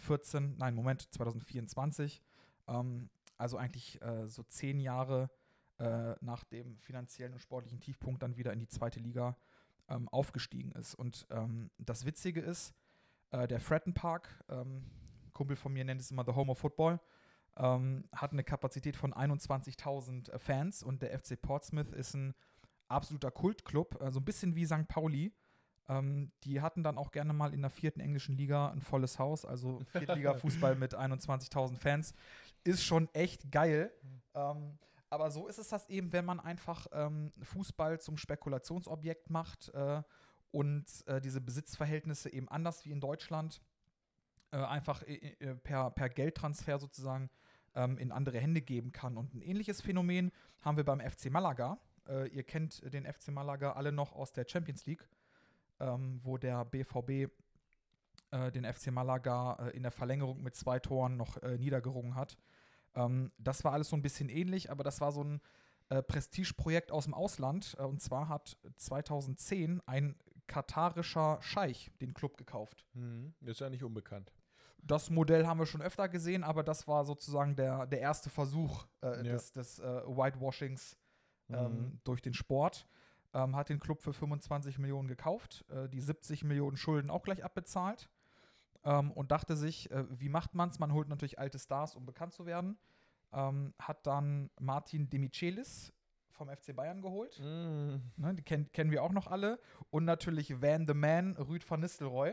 2024, also eigentlich so 10 Jahre nach dem finanziellen und sportlichen Tiefpunkt dann wieder in die zweite Liga aufgestiegen ist. Und das Witzige ist, der Fratton Park, Kumpel von mir nennt es immer The Home of Football, hat eine Kapazität von 21.000 Fans und der FC Portsmouth ist ein absoluter Kultclub, so ein bisschen wie St. Pauli. Die hatten dann auch gerne mal in der vierten englischen Liga ein volles Haus, also Viertliga-Fußball mit 21.000 Fans. Ist schon echt geil. Aber so ist es das eben, wenn man einfach Fußball zum Spekulationsobjekt macht und diese Besitzverhältnisse eben anders wie in Deutschland einfach per Geldtransfer sozusagen in andere Hände geben kann. Und ein ähnliches Phänomen haben wir beim FC Malaga. Ihr kennt den FC Malaga alle noch aus der Champions League, wo der BVB den FC Malaga in der Verlängerung mit 2 Toren noch niedergerungen hat. Das war alles so ein bisschen ähnlich, aber das war so ein Prestigeprojekt aus dem Ausland. Und zwar hat 2010 ein katarischer Scheich den Club gekauft. Das ist ja nicht unbekannt. Das Modell haben wir schon öfter gesehen, aber das war sozusagen der erste Versuch des Whitewashings durch den Sport. Hat den Club für 25 Millionen gekauft, die 70 Millionen Schulden auch gleich abbezahlt und dachte sich, wie macht man's? Man holt natürlich alte Stars, um bekannt zu werden. Hat dann Martin Demichelis vom FC Bayern geholt. Ne, die kennen wir auch noch alle. Und natürlich Van the Man, Ruud van Nistelrooy,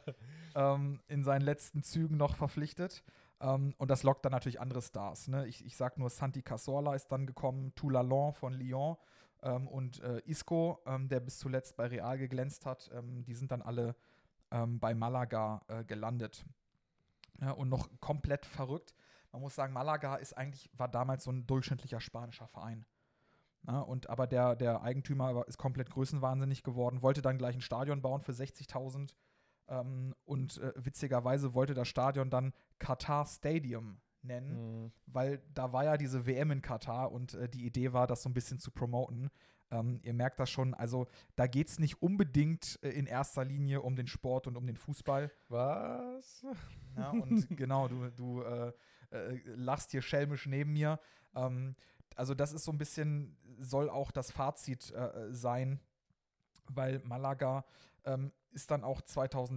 in seinen letzten Zügen noch verpflichtet. Und das lockt dann natürlich andere Stars. Ne? Ich sag nur, Santi Cazorla ist dann gekommen, Toulalan von Lyon und Isco, der bis zuletzt bei Real geglänzt hat. Die sind dann alle bei Malaga gelandet. Ja, und noch komplett verrückt. Man muss sagen, Malaga war damals so ein durchschnittlicher spanischer Verein. Ja, aber der Eigentümer ist komplett größenwahnsinnig geworden, wollte dann gleich ein Stadion bauen für 60.000 und witzigerweise wollte das Stadion dann Qatar Stadium nennen, weil da war ja diese WM in Katar und die Idee war, das so ein bisschen zu promoten. Ihr merkt das schon, also da geht es nicht unbedingt in erster Linie um den Sport und um den Fußball. Was? Ja, und genau, du lachst hier schelmisch neben mir. Also das ist so ein bisschen, soll auch das Fazit sein, weil Malaga ist dann auch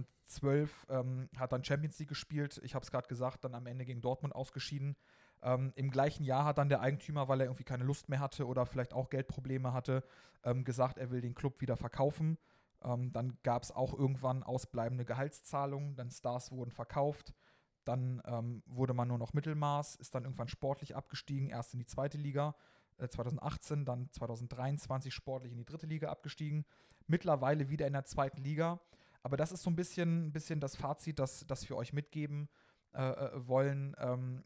2012, hat dann Champions League gespielt. Ich habe es gerade gesagt, dann am Ende gegen Dortmund ausgeschieden. Im gleichen Jahr hat dann der Eigentümer, weil er irgendwie keine Lust mehr hatte oder vielleicht auch Geldprobleme hatte, gesagt, er will den Club wieder verkaufen. Dann gab es auch irgendwann ausbleibende Gehaltszahlungen, dann Stars wurden verkauft. Dann wurde man nur noch Mittelmaß, ist dann irgendwann sportlich abgestiegen, erst in die zweite Liga, 2018, dann 2023 sportlich in die dritte Liga abgestiegen. Mittlerweile wieder in der zweiten Liga. Aber das ist so ein bisschen das Fazit, das wir euch mitgeben wollen,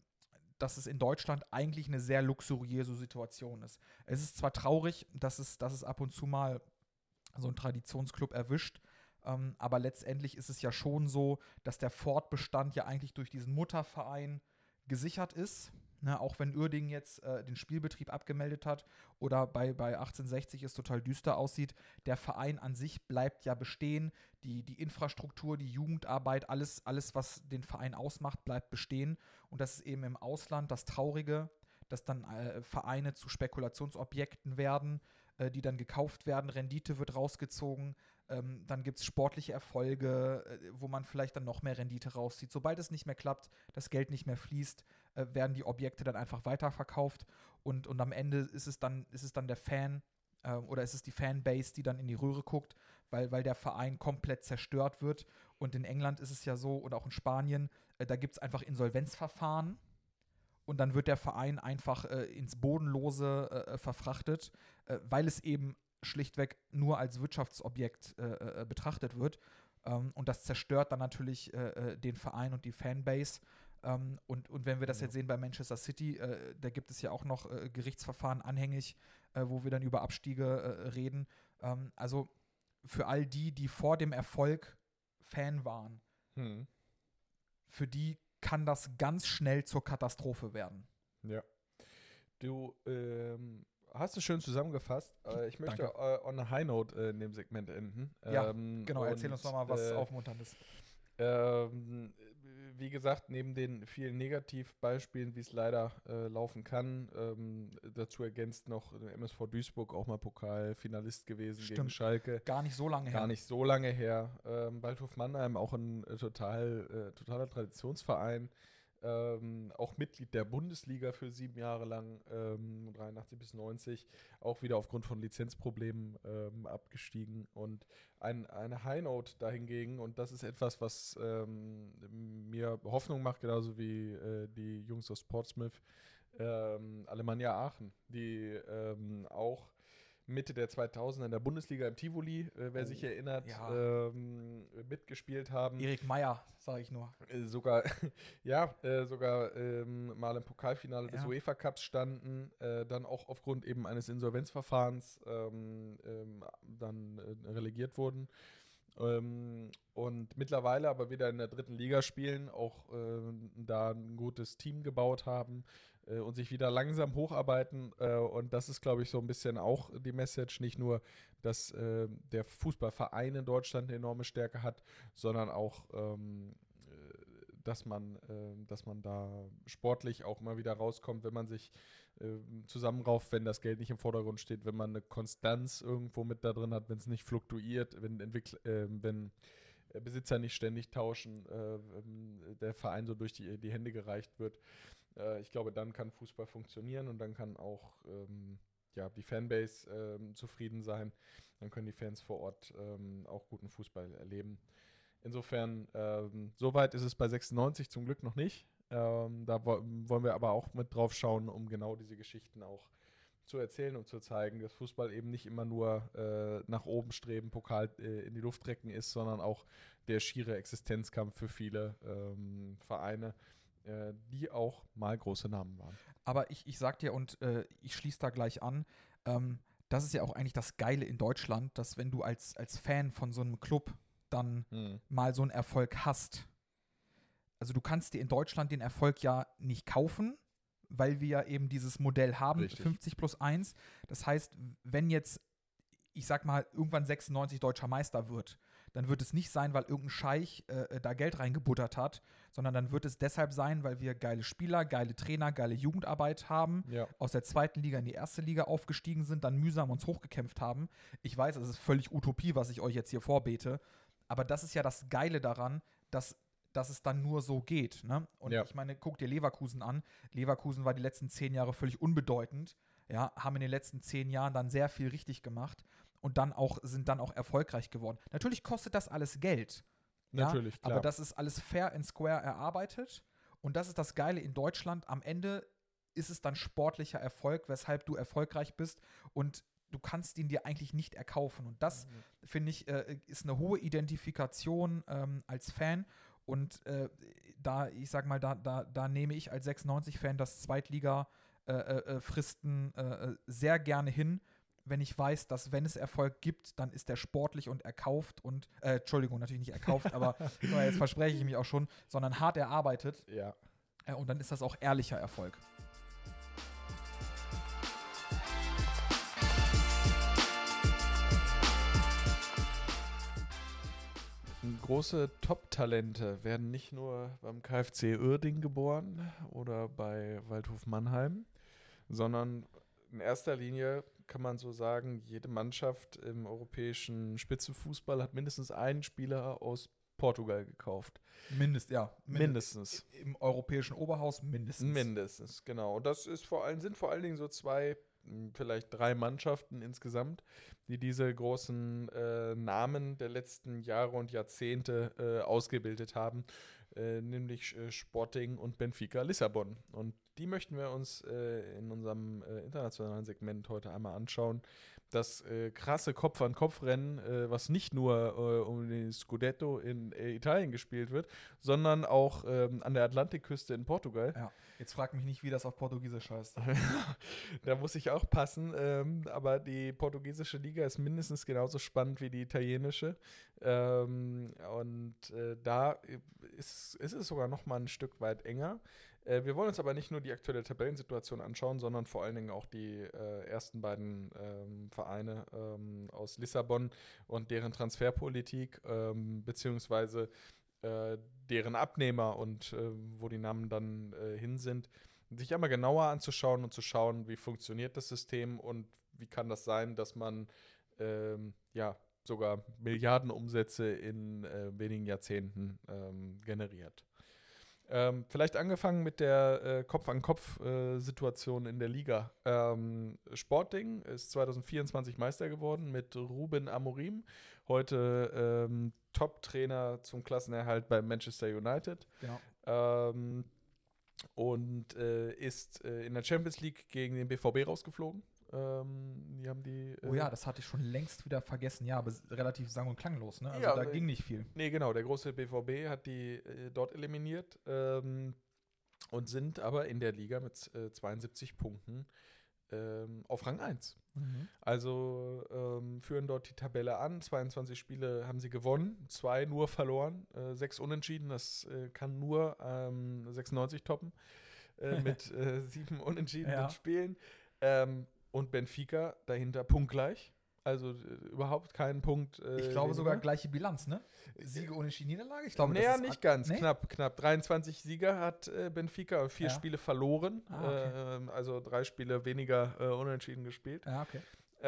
dass es in Deutschland eigentlich eine sehr luxuriöse Situation ist. Es ist zwar traurig, dass es ab und zu mal so ein Traditionsclub erwischt, aber letztendlich ist es ja schon so, dass der Fortbestand ja eigentlich durch diesen Mutterverein gesichert ist. Ne, auch wenn Uerdingen jetzt den Spielbetrieb abgemeldet hat oder bei 1860 es total düster aussieht, der Verein an sich bleibt ja bestehen. Die Infrastruktur, die Jugendarbeit, alles, was den Verein ausmacht, bleibt bestehen. Und das ist eben im Ausland das Traurige, dass dann Vereine zu Spekulationsobjekten werden, die dann gekauft werden, Rendite wird rausgezogen, dann gibt es sportliche Erfolge, wo man vielleicht dann noch mehr Rendite rauszieht. Sobald es nicht mehr klappt, das Geld nicht mehr fließt, werden die Objekte dann einfach weiterverkauft und am Ende ist es dann der Fan oder ist es die Fanbase, die dann in die Röhre guckt, weil der Verein komplett zerstört wird. Und in England ist es ja so, oder auch in Spanien, da gibt es einfach Insolvenzverfahren. Und dann wird der Verein einfach ins Bodenlose verfrachtet, weil es eben schlichtweg nur als Wirtschaftsobjekt betrachtet wird. Und das zerstört dann natürlich den Verein und die Fanbase. Und wenn wir das jetzt sehen bei Manchester City, da gibt es ja auch noch Gerichtsverfahren anhängig, wo wir dann über Abstiege reden. Also für all die vor dem Erfolg Fan waren, für die kann das ganz schnell zur Katastrophe werden. Ja. Du hast es schön zusammengefasst. Ich möchte on a high note in dem Segment enden. Ja, genau. Erzähl uns doch mal was Aufmunterndes. Wie gesagt, neben den vielen Negativbeispielen, wie es leider laufen kann, dazu ergänzt noch MSV Duisburg, auch mal Pokalfinalist gewesen. Stimmt. Gegen Schalke. Gar nicht so lange her. Waldhof Mannheim, auch ein totaler Traditionsverein. Auch Mitglied der Bundesliga für 7 Jahre lang, 83 bis 90, auch wieder aufgrund von Lizenzproblemen abgestiegen. Und eine High Note dahingegen, und das ist etwas, was mir Hoffnung macht, genauso wie die Jungs aus Portsmouth, Alemannia Aachen, die auch Mitte der 2000er in der Bundesliga im Tivoli, wer sich erinnert, mitgespielt haben. Erik Meyer, sage ich nur. Sogar mal im Pokalfinale des UEFA Cups standen, dann auch aufgrund eben eines Insolvenzverfahrens dann relegiert wurden. Und mittlerweile aber wieder in der dritten Liga spielen, auch da ein gutes Team gebaut haben und sich wieder langsam hocharbeiten. Und das ist, glaube ich, so ein bisschen auch die Message, nicht nur, dass der Fußballverein in Deutschland eine enorme Stärke hat, sondern auch, dass man da sportlich auch immer wieder rauskommt, wenn man sich zusammenrauft, wenn das Geld nicht im Vordergrund steht, wenn man eine Konstanz irgendwo mit da drin hat, wenn es nicht fluktuiert, wenn Besitzer nicht ständig tauschen, der Verein so durch die Hände gereicht wird. Ich glaube, dann kann Fußball funktionieren und dann kann auch die Fanbase zufrieden sein. Dann können die Fans vor Ort auch guten Fußball erleben. Insofern, soweit ist es bei 96 zum Glück noch nicht. Da wollen wir aber auch mit drauf schauen, um genau diese Geschichten auch zu erzählen und zu zeigen, dass Fußball eben nicht immer nur nach oben streben, Pokal in die Luft recken ist, sondern auch der schiere Existenzkampf für viele Vereine, die auch mal große Namen waren. Aber ich sag dir, und ich schließe da gleich an, das ist ja auch eigentlich das Geile in Deutschland, dass wenn du als Fan von so einem Club dann mal so einen Erfolg hast, also du kannst dir in Deutschland den Erfolg ja nicht kaufen, weil wir ja eben dieses Modell haben, Richtig. 50+1. Das heißt, wenn jetzt, ich sag mal, irgendwann 96 deutscher Meister wird, dann wird es nicht sein, weil irgendein Scheich da Geld reingebuttert hat, sondern dann wird es deshalb sein, weil wir geile Spieler, geile Trainer, geile Jugendarbeit haben, Ja. aus der zweiten Liga in die erste Liga aufgestiegen sind, dann mühsam uns hochgekämpft haben. Ich weiß, es ist völlig Utopie, was ich euch jetzt hier vorbete, aber das ist ja das Geile daran, dass es dann nur so geht. Ne? Und Ja. ich meine, guck dir Leverkusen an. Leverkusen war die letzten 10 Jahre völlig unbedeutend, ja, haben in den letzten 10 Jahren dann sehr viel richtig gemacht und sind dann auch erfolgreich geworden. Natürlich kostet das alles Geld. Natürlich, ja, klar. aber das ist alles fair and square erarbeitet. Und das ist das Geile in Deutschland. Am Ende ist es dann sportlicher Erfolg, weshalb du erfolgreich bist und du kannst ihn dir eigentlich nicht erkaufen. Und das, finde ich, ist eine hohe Identifikation als Fan. Und ich sag mal, da nehme ich als 96-Fan das Zweitliga-Fristen sehr gerne hin, wenn ich weiß, dass wenn es Erfolg gibt, dann ist der sportlich und erkauft und, Entschuldigung, natürlich nicht erkauft, aber jetzt verspreche ich mich auch schon, sondern hart erarbeitet. Ja. Und dann ist das auch ehrlicher Erfolg. Große Top-Talente werden nicht nur beim KfC Uerdingen geboren oder bei Waldhof Mannheim, sondern in erster Linie kann man so sagen, jede Mannschaft im europäischen Spitzenfußball hat mindestens einen Spieler aus Portugal gekauft. Mindestens. Im europäischen Oberhaus mindestens. Mindestens, genau. Und das sind vor allen Dingen so 2, vielleicht 3 Mannschaften insgesamt, die diese großen Namen der letzten Jahre und Jahrzehnte ausgebildet haben, nämlich Sporting und Benfica Lissabon. Und die möchten wir uns in unserem internationalen Segment heute einmal anschauen. Das krasse Kopf-an-Kopf-Rennen, was nicht nur um den Scudetto in Italien gespielt wird, sondern auch an der Atlantikküste in Portugal. Ja, jetzt frag mich nicht, wie das auf Portugiesisch heißt. Da muss ich auch passen, aber die portugiesische Liga ist mindestens genauso spannend wie die italienische. Da ist es sogar noch mal ein Stück weit enger. Wir wollen uns aber nicht nur die aktuelle Tabellensituation anschauen, sondern vor allen Dingen auch die ersten beiden Vereine aus Lissabon und deren Transferpolitik, beziehungsweise deren Abnehmer und wo die Namen dann hin sind, sich einmal genauer anzuschauen und zu schauen, wie funktioniert das System und wie kann das sein, dass man sogar Milliardenumsätze in wenigen Jahrzehnten generiert. Vielleicht angefangen mit der Kopf-an-Kopf-Situation in der Liga. Sporting ist 2024 Meister geworden mit Ruben Amorim, heute Top-Trainer zum Klassenerhalt bei Manchester United. Genau. Und ist in der Champions League gegen den BVB rausgeflogen. Die haben oh ja, das hatte ich schon längst wieder vergessen. Ja, aber relativ sang- und klanglos, ne? Also Ja, da ging nicht viel. Nee, genau. Der große BVB hat die dort eliminiert und sind aber in der Liga mit 72 Punkten auf Rang 1. Also führen dort die Tabelle an. 22 Spiele haben sie gewonnen, 2 nur verloren, 6 Unentschieden. Das kann nur 96 toppen mit 7 Unentschiedenen Spielen. Und Benfica dahinter punktgleich. Also überhaupt keinen Punkt. Ich glaube sogar gleiche Bilanz, ne? Siege, Unentschieden, Niederlage? Ich glaube, naja, nicht ganz. Nee? Knapp. 23 Sieger hat Benfica, 4 Spiele verloren. Okay. Also 3 Spiele weniger Unentschieden gespielt. Ja, okay.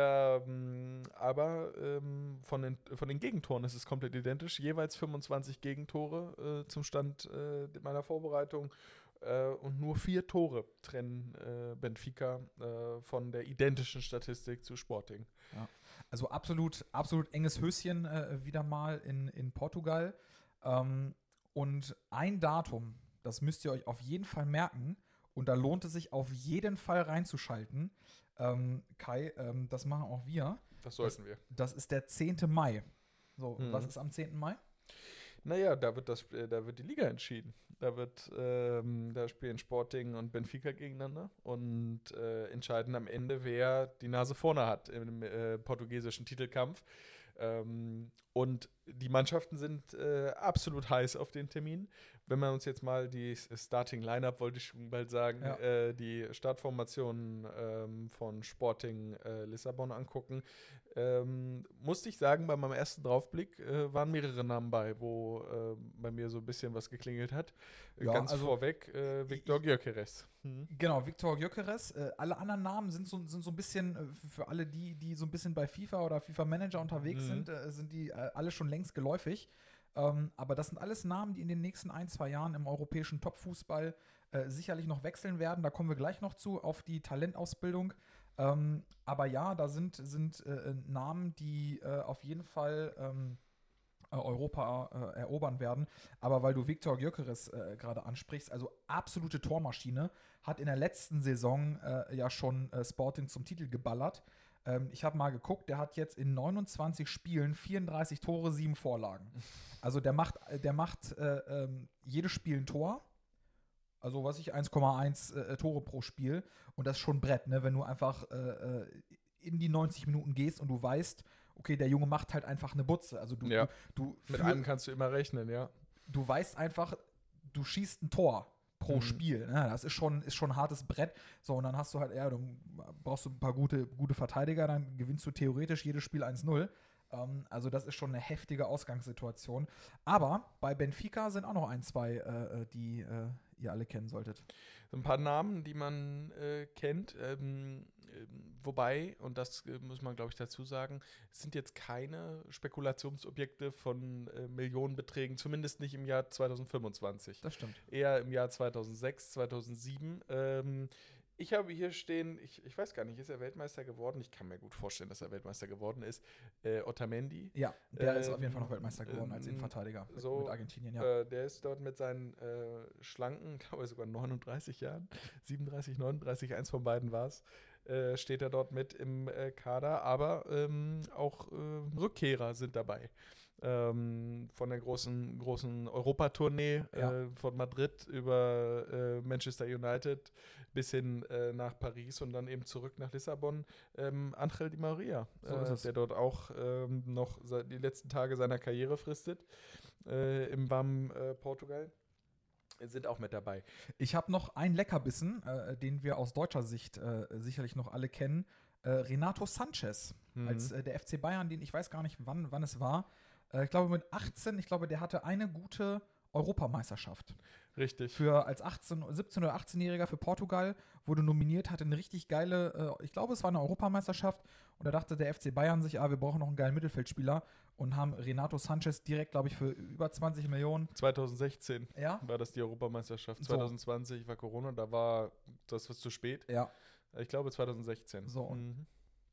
Aber von den Gegentoren ist es komplett identisch. Jeweils 25 Gegentore zum Stand meiner Vorbereitung. Und nur 4 Tore trennen Benfica von der identischen Statistik zu Sporting. Ja. Also absolut enges Höschen wieder mal in Portugal. Und ein Datum, das müsst ihr euch auf jeden Fall merken. Und da lohnt es sich auf jeden Fall reinzuschalten. Kai, das machen auch wir. Das sollten wir. Das ist der 10. Mai. So, was ist am 10. Mai? Naja, da wird die Liga entschieden. Da spielen Sporting und Benfica gegeneinander und entscheiden am Ende, wer die Nase vorne hat im portugiesischen Titelkampf. Und die Mannschaften sind absolut heiß auf den Termin. Wenn wir uns jetzt mal die Starting Lineup, wollte ich schon bald sagen, die Startformation von Sporting Lissabon angucken, musste ich sagen, bei meinem ersten Draufblick waren mehrere Namen bei, wo bei mir so ein bisschen was geklingelt hat. Ja, Ganz also vorweg Viktor Gyökeres. Genau, Viktor Gyökeres. Alle anderen Namen sind so ein bisschen, für alle die so ein bisschen bei FIFA oder FIFA Manager unterwegs sind die alle schon längst geläufig. Aber das sind alles Namen, die in den nächsten 1-2 Jahren im europäischen Topfußball sicherlich noch wechseln werden. Da kommen wir gleich noch zu, auf die Talentausbildung. Aber ja, da sind Namen, die auf jeden Fall Europa erobern werden. Aber weil du Viktor Gyökeres gerade ansprichst, also absolute Tormaschine, hat in der letzten Saison ja schon Sporting zum Titel geballert. Ich habe mal geguckt, der hat jetzt in 29 Spielen 34 Tore, 7 Vorlagen. Also der macht jedes Spiel ein Tor. Also 1,1 Tore pro Spiel. Und das ist schon ein Brett, ne? Wenn du einfach in die 90 Minuten gehst und du weißt, okay, der Junge macht halt einfach eine Butze. Also mit einem kannst du immer rechnen, ja. Du weißt einfach, du schießt ein Tor pro Spiel. Ne? Das ist schon ein hartes Brett. So, und dann hast du halt, du brauchst du ein paar gute Verteidiger, dann gewinnst du theoretisch jedes Spiel 1-0. Also das ist schon eine heftige Ausgangssituation. Aber bei Benfica sind auch noch 1-2, die ihr alle kennen solltet. Ein paar Namen, die man kennt, wobei, und das muss man, glaube ich, dazu sagen, es sind jetzt keine Spekulationsobjekte von Millionenbeträgen, zumindest nicht im Jahr 2025. Das stimmt. Eher im Jahr 2006, 2007. Ich habe hier stehen, ich weiß gar nicht, ist er Weltmeister geworden? Ich kann mir gut vorstellen, dass er Weltmeister geworden ist. Otamendi. Ja, der ist auf jeden Fall noch Weltmeister geworden als Innenverteidiger mit Argentinien. Ja. Der ist dort mit seinen schlanken, glaube ich sogar 39 Jahren, 37, 39, eins von beiden war es, steht er dort mit im Kader. Aber auch Rückkehrer sind dabei. Von der großen Europatournee von Madrid über Manchester United bis hin nach Paris und dann eben zurück nach Lissabon. Angel Di Maria, der dort auch noch die letzten Tage seiner Karriere fristet im warmen Portugal. Sind auch mit dabei. Ich habe noch einen Leckerbissen, den wir aus deutscher Sicht sicherlich noch alle kennen. Renato Sanchez als der FC Bayern, den ich weiß gar nicht, wann es war. Ich glaube mit 18, der hatte eine gute Europameisterschaft. Richtig. Als 17- oder 18-Jähriger für Portugal wurde nominiert, hatte eine richtig geile, ich glaube es war eine Europameisterschaft und da dachte der FC Bayern sich, wir brauchen noch einen geilen Mittelfeldspieler und haben Renato Sanchez direkt, glaube ich, für über 20 Millionen. 2016 war das die Europameisterschaft. 2020 war Corona, da war das was zu spät. Ja. Ich glaube 2016. So, und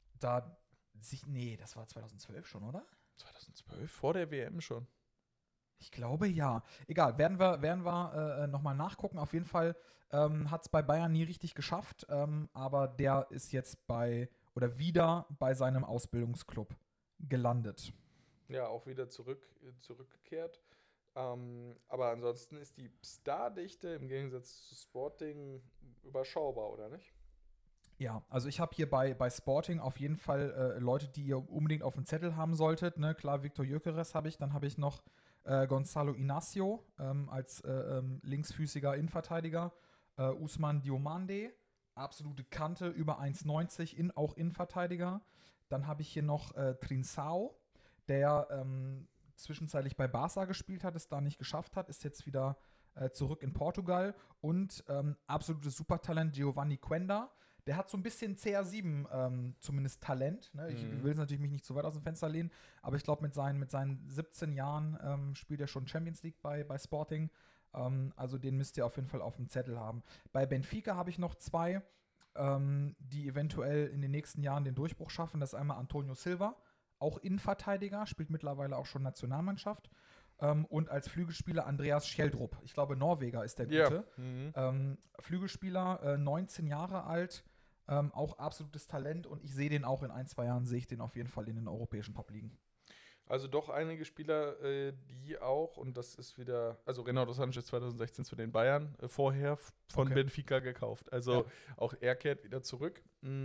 das war 2012 schon, oder? 2012? Vor der WM schon. Ich glaube, ja. Egal, werden wir nochmal nachgucken. Auf jeden Fall hat es bei Bayern nie richtig geschafft, aber der ist jetzt wieder bei seinem Ausbildungsclub gelandet. Ja, auch wieder zurückgekehrt. Aber ansonsten ist die Stardichte im Gegensatz zu Sporting überschaubar, oder nicht? Ja, also ich habe hier bei Sporting auf jeden Fall Leute, die ihr unbedingt auf dem Zettel haben solltet. Ne? Klar, Viktor Gyökeres habe ich, dann habe ich noch Gonzalo Inácio als linksfüßiger Innenverteidiger. Ousmane Diomande, absolute Kante, über 1,90, auch Innenverteidiger. Dann habe ich hier noch Trincão, der zwischenzeitlich bei Barca gespielt hat, es da nicht geschafft hat, ist jetzt wieder zurück in Portugal. Und absolutes Supertalent Giovanni Quenda. Der hat so ein bisschen CR7 zumindest Talent. Ne? Ich will natürlich mich nicht zu weit aus dem Fenster lehnen, aber ich glaube, mit seinen 17 Jahren spielt er schon Champions League bei Sporting. Also den müsst ihr auf jeden Fall auf dem Zettel haben. Bei Benfica habe ich noch zwei, die eventuell in den nächsten Jahren den Durchbruch schaffen. Das ist einmal Antonio Silva, auch Innenverteidiger, spielt mittlerweile auch schon Nationalmannschaft. Und als Flügelspieler Andreas Schjeldrup. Ich glaube, Norweger ist der Gute. Ja. Flügelspieler, 19 Jahre alt, auch absolutes Talent und ich sehe den auch in 1-2 Jahren, sehe ich den auf jeden Fall in den europäischen Top-Ligen. Also doch einige Spieler, die auch, und das ist wieder, also Renato Sanchez 2016 zu den Bayern, vorher von Benfica gekauft. Also auch er kehrt wieder zurück.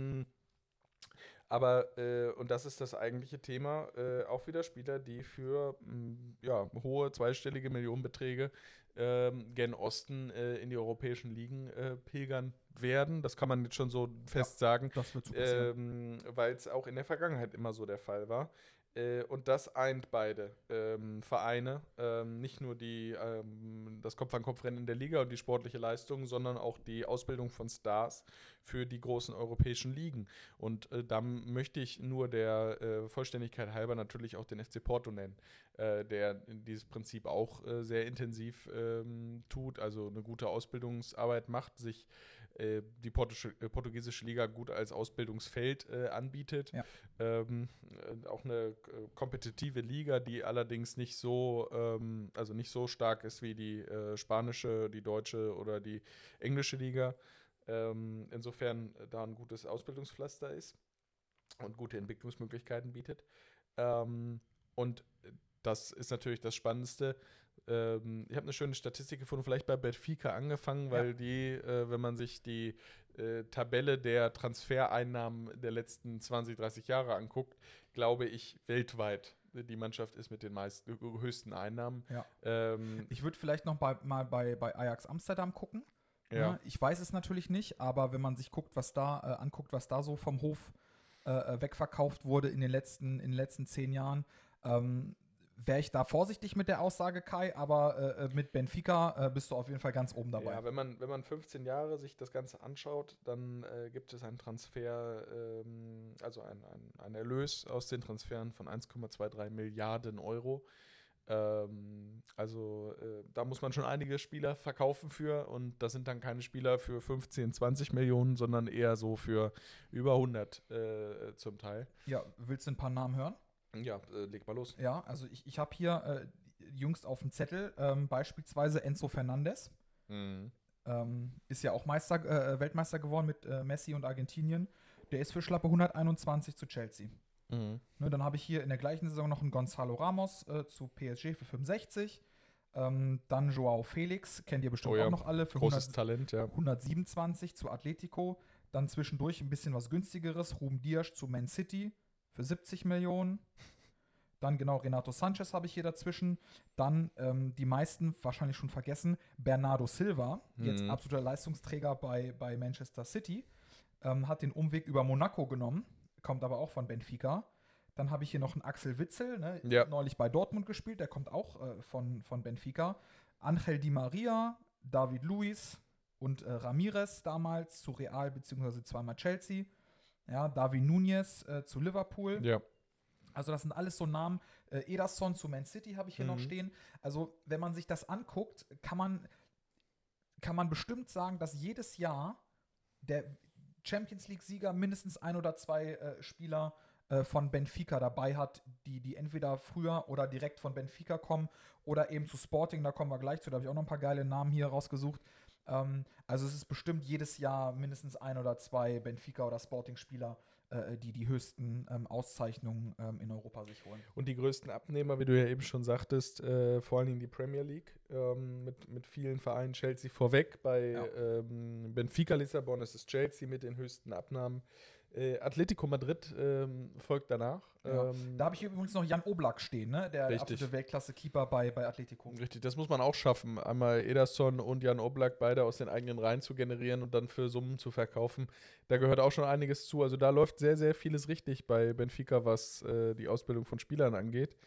Aber, und das ist das eigentliche Thema, auch wieder Spieler, die für hohe zweistellige Millionenbeträge gen Osten in die europäischen Ligen pilgern werden. Das kann man jetzt schon so fest sagen, das wird so passieren. weil es auch in der Vergangenheit immer so der Fall war. Und das eint beide Vereine, nicht nur das Kopf-an-Kopf-Rennen in der Liga und die sportliche Leistung, sondern auch die Ausbildung von Stars für die großen europäischen Ligen. Und da möchte ich nur der Vollständigkeit halber natürlich auch den FC Porto nennen, der dieses Prinzip auch sehr intensiv tut, also eine gute Ausbildungsarbeit macht, sich die portugiesische Liga gut als Ausbildungsfeld anbietet. Ja. Auch eine kompetitive Liga, die allerdings nicht so, nicht so stark ist wie die spanische, die deutsche oder die englische Liga. Insofern da ein gutes Ausbildungspflaster ist und gute Entwicklungsmöglichkeiten bietet. Und das ist natürlich das Spannendste. Ich habe eine schöne Statistik gefunden, vielleicht bei Benfica angefangen, weil die, wenn man sich die Tabelle der Transfereinnahmen der letzten 20, 30 Jahre anguckt, glaube ich, weltweit die Mannschaft ist mit den höchsten Einnahmen. Ja. Ich würde vielleicht noch mal bei Ajax Amsterdam gucken. Ja. Ich weiß es natürlich nicht, aber wenn man sich anguckt, was da so vom Hof wegverkauft wurde in den letzten 10 Jahren, wäre ich da vorsichtig mit der Aussage, Kai, aber mit Benfica bist du auf jeden Fall ganz oben dabei. Ja, wenn man 15 Jahre sich das Ganze anschaut, dann gibt es einen Transfer, also ein Erlös aus den Transferen von 1,23 Milliarden Euro. Da muss man schon einige Spieler verkaufen für, und das sind dann keine Spieler für 15, 20 Millionen, sondern eher so für über 100 zum Teil. Ja, willst du ein paar Namen hören? Ja, leg mal los. Ja, also ich habe hier jüngst auf dem Zettel beispielsweise Enzo Fernandes. Ist ja auch Weltmeister geworden mit Messi und Argentinien. Der ist für schlappe 121 zu Chelsea. Ne, dann habe ich hier in der gleichen Saison noch einen Gonzalo Ramos zu PSG für 65. Dann Joao Felix, kennt ihr bestimmt auch noch alle, für großes Talent, ja. 127 zu Atletico. Dann zwischendurch ein bisschen was günstigeres, Ruben Dias zu Man City für 70 Millionen. Dann genau Renato Sanchez habe ich hier dazwischen. Dann die meisten wahrscheinlich schon vergessen, Bernardo Silva, jetzt absoluter Leistungsträger bei Manchester City, hat den Umweg über Monaco genommen, kommt aber auch von Benfica. Dann habe ich hier noch einen Axel Witsel, neulich bei Dortmund gespielt, der kommt auch von Benfica. Angel Di Maria, David Luiz und Ramirez damals zu Real bzw. zweimal Chelsea. Ja, David Núñez zu Liverpool. Ja. Also das sind alles so Namen. Ederson zu Man City habe ich hier noch stehen. Also wenn man sich das anguckt, kann man bestimmt sagen, dass jedes Jahr der Champions League-Sieger mindestens 1 oder 2 Spieler von Benfica dabei hat, die entweder früher oder direkt von Benfica kommen oder eben zu Sporting, da kommen wir gleich zu, da habe ich auch noch ein paar geile Namen hier rausgesucht. Also es ist bestimmt jedes Jahr mindestens 1 oder 2 Benfica- oder Sporting-Spieler, die höchsten Auszeichnungen in Europa sich holen. Und die größten Abnehmer, wie du ja eben schon sagtest, vor allen Dingen die Premier League, mit vielen Vereinen, Chelsea vorweg. Bei Benfica Lissabon ist es Chelsea mit den höchsten Abnahmen. Atletico Madrid folgt danach. Ja. Da habe ich übrigens noch Jan Oblak stehen, ne? Der absolute Weltklasse-Keeper bei Atletico. Richtig, das muss man auch schaffen. Einmal Ederson und Jan Oblak beide aus den eigenen Reihen zu generieren und dann für Summen zu verkaufen. Da gehört auch schon einiges zu. Also da läuft sehr, sehr vieles richtig bei Benfica, was die Ausbildung von Spielern angeht.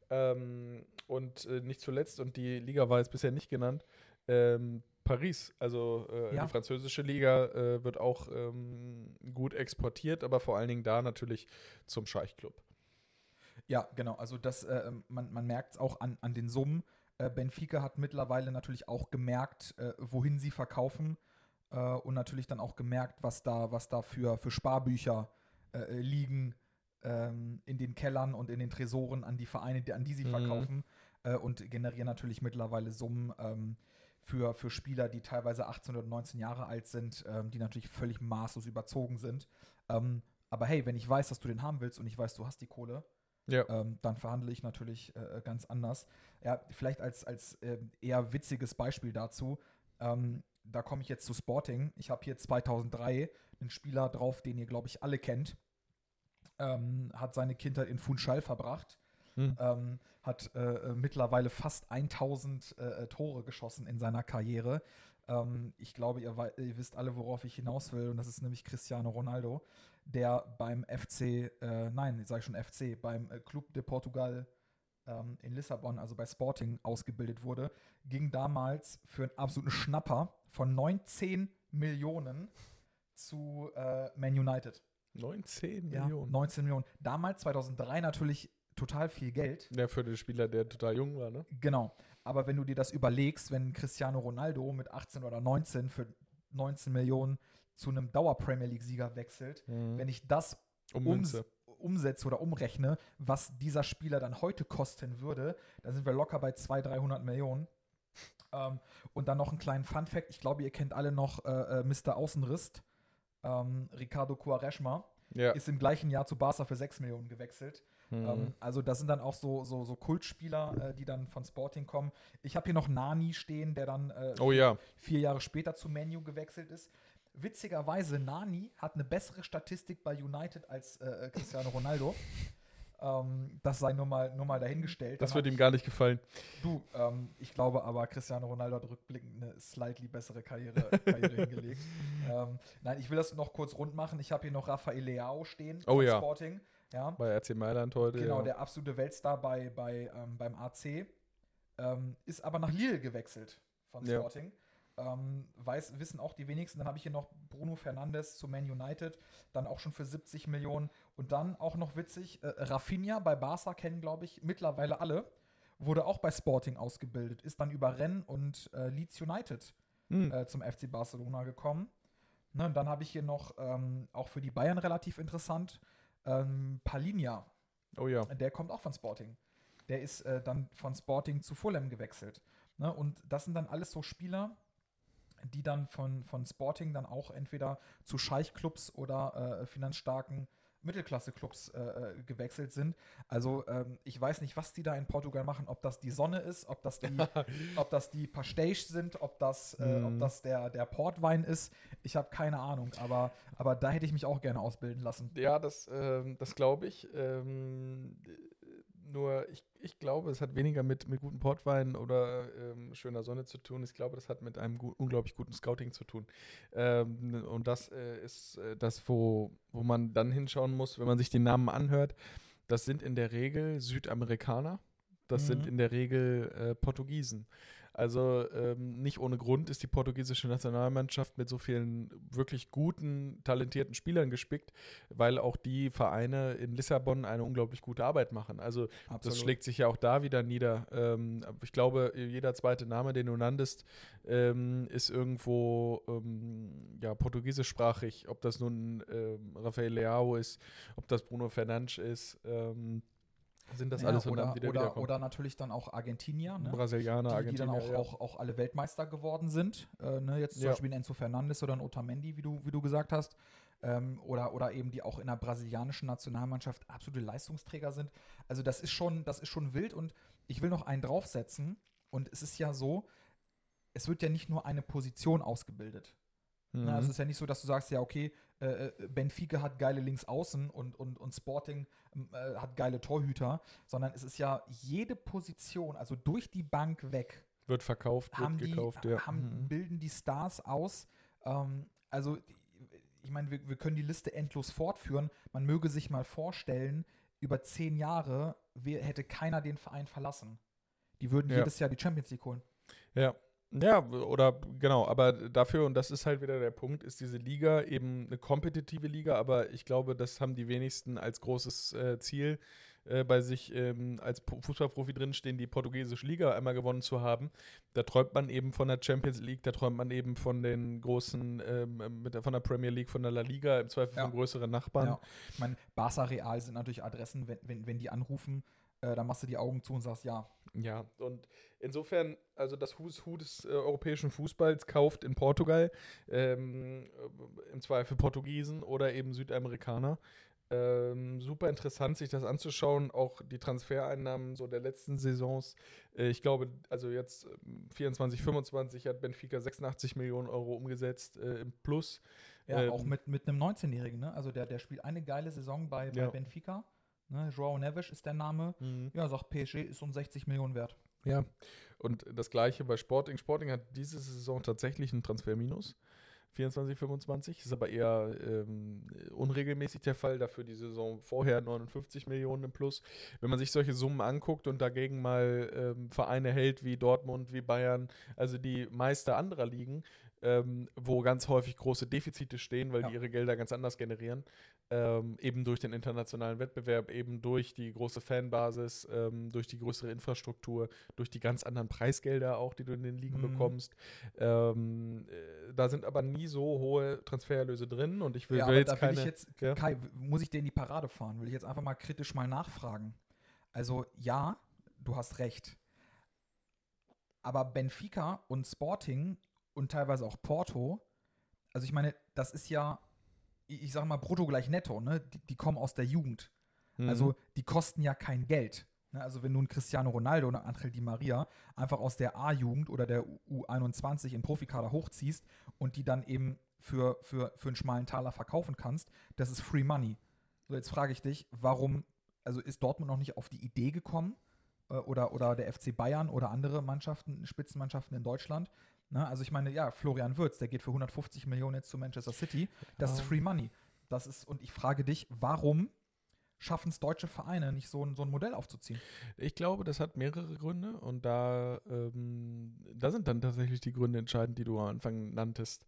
Und nicht zuletzt, und die Liga war jetzt bisher nicht genannt, Paris, also die französische Liga wird auch gut exportiert, aber vor allen Dingen da natürlich zum Scheichclub. Ja, genau, also das, man merkt es auch an den Summen. Benfica hat mittlerweile natürlich auch gemerkt, wohin sie verkaufen und natürlich dann auch gemerkt, was da für Sparbücher liegen in den Kellern und in den Tresoren an die Vereine, an die sie verkaufen und generieren natürlich mittlerweile Summen für Spieler, die teilweise 18 oder 19 Jahre alt sind, die natürlich völlig maßlos überzogen sind. Aber hey, wenn ich weiß, dass du den haben willst und ich weiß, du hast die Kohle, Ja. Dann verhandle ich natürlich ganz anders. Ja, vielleicht als eher witziges Beispiel dazu, da komme ich jetzt zu Sporting. Ich habe hier 2003 einen Spieler drauf, den ihr, glaube ich, alle kennt. Hat seine Kindheit in Funchal verbracht. Hat mittlerweile fast 1000 Tore geschossen in seiner Karriere. Ich glaube, ihr wisst alle, worauf ich hinaus will. Und das ist nämlich Cristiano Ronaldo, der beim beim Club de Portugal in Lissabon, also bei Sporting, ausgebildet wurde, ging damals für einen absoluten Schnapper von 19 Millionen zu Man United. 19 Ja, Millionen? 19 Millionen. Damals, 2003, natürlich total viel Geld. Ja, für den Spieler, der total jung war, ne? Genau. Aber wenn du dir das überlegst, wenn Cristiano Ronaldo mit 18 oder 19 für 19 Millionen zu einem Dauer-Premier-League-Sieger wechselt, wenn ich das umsetze oder umrechne, was dieser Spieler dann heute kosten würde, dann sind wir locker bei 200-300 Millionen. Und dann noch einen kleinen Fun-Fact. Ich glaube, ihr kennt alle noch Mr. Außenriss, Ricardo Quaresma. Ja. Ist im gleichen Jahr zu Barca für 6 Millionen gewechselt. Also das sind dann auch so Kultspieler, die dann von Sporting kommen. Ich habe hier noch Nani stehen, der dann 4 Jahre später zu Man U gewechselt ist. Witzigerweise, Nani hat eine bessere Statistik bei United als Cristiano Ronaldo. Das sei nur mal dahingestellt. Das wird ihm gar nicht gefallen. Ich glaube aber, Cristiano Ronaldo hat rückblickend eine slightly bessere Karriere hingelegt. Nein, ich will das noch kurz rund machen. Ich habe hier noch Rafael Leao stehen von Sporting. Ja. Bei AC Mailand heute. Genau, der absolute Weltstar beim AC. Ist aber nach Lille gewechselt von Sporting. Wissen auch die wenigsten. Dann habe ich hier noch Bruno Fernandes zu Man United, dann auch schon für 70 Millionen. Und dann auch noch witzig, Rafinha bei Barca kennen, glaube ich, mittlerweile alle. Wurde auch bei Sporting ausgebildet, ist dann über Rennes und Leeds United zum FC Barcelona gekommen. Ne, und dann habe ich hier noch, auch für die Bayern relativ interessant, Palhinha. Oh ja. Der kommt auch von Sporting. Der ist dann von Sporting zu Fulham gewechselt. Ne, und das sind dann alles so Spieler, die dann von Sporting dann auch entweder zu Scheichclubs oder finanzstarken Mittelklasse-Clubs gewechselt sind. Also ich weiß nicht, was die da in Portugal machen, ob das die Sonne ist, ob das die Pastéis sind, ob das der Portwein ist. Ich habe keine Ahnung, aber da hätte ich mich auch gerne ausbilden lassen. Ja, das glaube ich. Nur ich glaube, es hat weniger mit gutem Portwein oder schöner Sonne zu tun. Ich glaube, das hat mit einem unglaublich guten Scouting zu tun. Und das ist das, wo man dann hinschauen muss, wenn man sich die Namen anhört. Das sind in der Regel Südamerikaner. Das sind in der Regel Portugiesen. Also nicht ohne Grund ist die portugiesische Nationalmannschaft mit so vielen wirklich guten, talentierten Spielern gespickt, weil auch die Vereine in Lissabon eine unglaublich gute Arbeit machen. Also das schlägt sich ja auch da wieder nieder. Ich glaube, jeder zweite Name, den du nanntest, ist irgendwo portugiesischsprachig. Ob das nun Rafael Leao ist, ob das Bruno Fernandes ist, sind das alles und dann wieder wiederkommen. Oder natürlich dann auch Argentinier, ne? Brasilianer, Argentinier, die dann auch alle Weltmeister geworden sind. Jetzt zum Beispiel ein Enzo Fernandes oder ein Otamendi, wie du gesagt hast. Oder eben die auch in der brasilianischen Nationalmannschaft absolute Leistungsträger sind. Also das ist schon wild und ich will noch einen draufsetzen. Und es ist ja so, es wird ja nicht nur eine Position ausgebildet. Also es ist ja nicht so, dass du sagst, ja okay, Benfica hat geile Linksaußen und Sporting hat geile Torhüter, sondern es ist ja jede Position, also durch die Bank weg. Wird verkauft, wird gekauft, ja. Bilden die Stars aus. Also ich meine, wir können die Liste endlos fortführen. Man möge sich mal vorstellen, über 10 Jahre hätte keiner den Verein verlassen. Die würden jedes Jahr die Champions League holen. Ja. Ja, oder genau, aber dafür, und das ist halt wieder der Punkt, ist diese Liga eben eine kompetitive Liga, aber ich glaube, das haben die wenigsten als großes Ziel bei sich als Fußballprofi drinstehen, die portugiesische Liga einmal gewonnen zu haben. Da träumt man eben von der Champions League, da träumt man eben von den großen, von der Premier League, von der La Liga, im Zweifel von größeren Nachbarn. Ja. Ich meine, Barca Real sind natürlich Adressen, wenn die anrufen, dann machst du die Augen zu und sagst ja. Ja, und insofern, also das Who's Who des europäischen Fußballs kauft in Portugal im Zweifel Portugiesen oder eben Südamerikaner. Super interessant, sich das anzuschauen, auch die Transfereinnahmen so der letzten Saisons. Ich glaube, also jetzt 24, 25 hat Benfica 86 Millionen Euro umgesetzt im Plus. Ja, auch mit einem 19-Jährigen, ne? Also der spielt eine geile Saison bei Benfica. Ne? João Neves ist der Name. Ja, sagt PSG, ist um 60 Millionen wert. Ja, und das Gleiche bei Sporting. Sporting hat diese Saison tatsächlich einen Transferminus. 24, 25, ist aber eher unregelmäßig der Fall, dafür die Saison vorher 59 Millionen im Plus. Wenn man sich solche Summen anguckt und dagegen mal Vereine hält wie Dortmund, wie Bayern, also die Meister anderer Ligen, wo ganz häufig große Defizite stehen, weil die ihre Gelder ganz anders generieren, eben durch den internationalen Wettbewerb, eben durch die große Fanbasis, durch die größere Infrastruktur, durch die ganz anderen Preisgelder auch, die du in den Ligen bekommst. Da sind aber nie so hohe Transfererlöse drin und ich will jetzt keine... Kai, muss ich dir in die Parade fahren? Will ich jetzt einfach mal kritisch mal nachfragen. Also ja, du hast recht. Aber Benfica und Sporting und teilweise auch Porto, also ich meine, das ist ja, ich sag mal, brutto gleich netto, ne? Die kommen aus der Jugend. Also die kosten ja kein Geld. Ne? Also wenn du einen Cristiano Ronaldo oder Angel Di Maria einfach aus der A-Jugend oder der U21 im Profikader hochziehst und die dann eben für einen schmalen Taler verkaufen kannst, das ist Free Money. So, jetzt frage ich dich, warum, also ist Dortmund noch nicht auf die Idee gekommen oder der FC Bayern oder andere Mannschaften, Spitzenmannschaften in Deutschland? Ne? Also ich meine, ja, Florian Wirtz, der geht für 150 Millionen jetzt zu Manchester City. Das ist Free Money. Und ich frage dich, warum schaffen es deutsche Vereine nicht so ein Modell aufzuziehen? Ich glaube, das hat mehrere Gründe und da sind dann tatsächlich die Gründe entscheidend, die du am Anfang nanntest.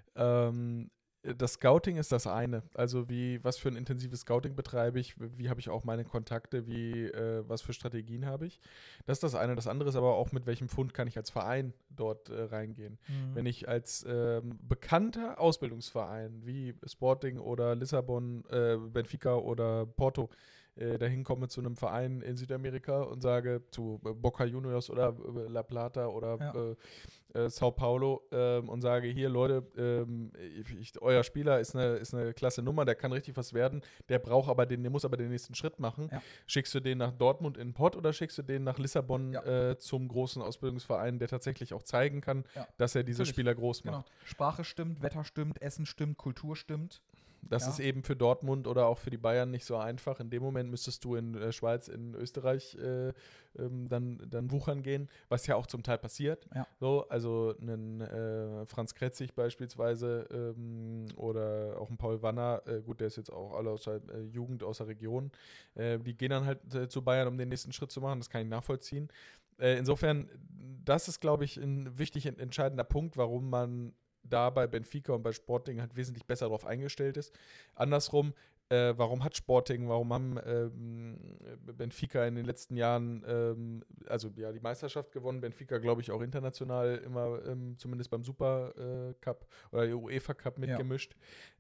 Das Scouting ist das eine. Also was für ein intensives Scouting betreibe ich, wie habe ich auch meine Kontakte, was für Strategien habe ich. Das ist das eine. Das andere ist aber auch, mit welchem Pfund kann ich als Verein dort reingehen. Wenn ich als bekannter Ausbildungsverein wie Sporting oder Lissabon, Benfica oder Porto dahin komme zu einem Verein in Südamerika und sage zu Boca Juniors oder La Plata oder Sao Paulo und sage, hier Leute, euer Spieler ist eine klasse Nummer, der kann richtig was werden, der muss aber den nächsten Schritt machen. Ja. Schickst du den nach Dortmund in den Pott oder schickst du den nach Lissabon zum großen Ausbildungsverein, der tatsächlich auch zeigen kann, dass er diese Spieler groß macht? Genau. Sprache stimmt, Wetter stimmt, Essen stimmt, Kultur stimmt. Das ist eben für Dortmund oder auch für die Bayern nicht so einfach. In dem Moment müsstest du in der Schweiz, in Österreich dann wuchern gehen, was ja auch zum Teil passiert. Ja. So, also ein Franz Kretzig beispielsweise oder auch ein Paul Wanner, gut, der ist jetzt auch alle aus der Jugend, aus der Region, die gehen dann halt zu Bayern, um den nächsten Schritt zu machen. Das kann ich nachvollziehen. Insofern, das ist, glaube ich, ein wichtig entscheidender Punkt, warum man da bei Benfica und bei Sporting halt wesentlich besser darauf eingestellt ist. Andersrum, warum haben Benfica in den letzten Jahren die Meisterschaft gewonnen, Benfica glaube ich auch international immer zumindest beim Super Cup oder UEFA Cup mitgemischt.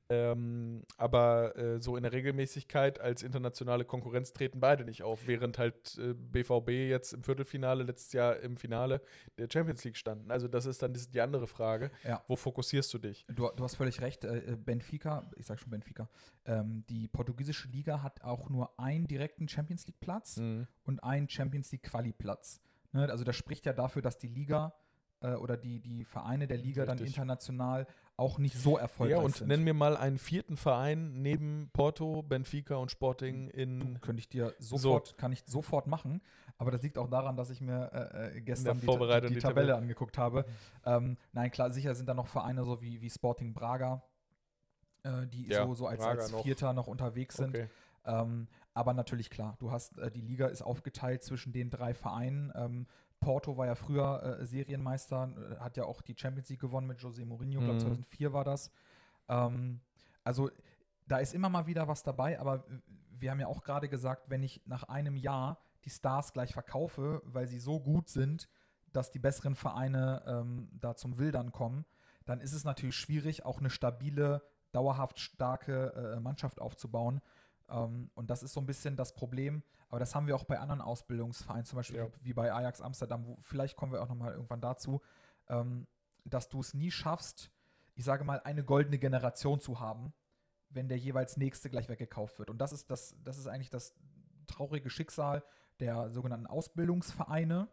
Aber so in der Regelmäßigkeit als internationale Konkurrenz treten beide nicht auf, während halt BVB jetzt im Viertelfinale, letztes Jahr im Finale der Champions League standen. Also das ist dann die andere Frage. Ja. Wo fokussierst du dich? Du hast völlig recht. Benfica, ich sag schon Benfica, die portugiesische Liga hat auch nur einen direkten Champions League Platz und einen Champions League Quali Platz. Ne? Also das spricht ja dafür, dass die Liga oder die Vereine der Liga dann international auch nicht so erfolgreich sind. Ja, und nenn mir mal einen vierten Verein neben Porto, Benfica und Sporting kann ich sofort machen, aber das liegt auch daran, dass ich mir gestern die Tabelle angeguckt habe. Nein, klar, sicher sind da noch Vereine so wie Sporting Braga, die so als Vierter noch unterwegs sind. Okay. Aber natürlich klar, du hast, die Liga ist aufgeteilt zwischen den drei Vereinen. Porto war ja früher Serienmeister, hat ja auch die Champions League gewonnen mit José Mourinho, ich glaube 2004 war das. Also da ist immer mal wieder was dabei, aber wir haben ja auch gerade gesagt, wenn ich nach einem Jahr die Stars gleich verkaufe, weil sie so gut sind, dass die besseren Vereine da zum Wildern kommen, dann ist es natürlich schwierig, auch eine stabile, dauerhaft starke Mannschaft aufzubauen. Und das ist so ein bisschen das Problem, aber das haben wir auch bei anderen Ausbildungsvereinen, zum Beispiel wie bei Ajax Amsterdam, vielleicht kommen wir auch nochmal irgendwann dazu, dass du es nie schaffst, ich sage mal, eine goldene Generation zu haben, wenn der jeweils Nächste gleich weggekauft wird. Und das ist eigentlich das traurige Schicksal der sogenannten Ausbildungsvereine.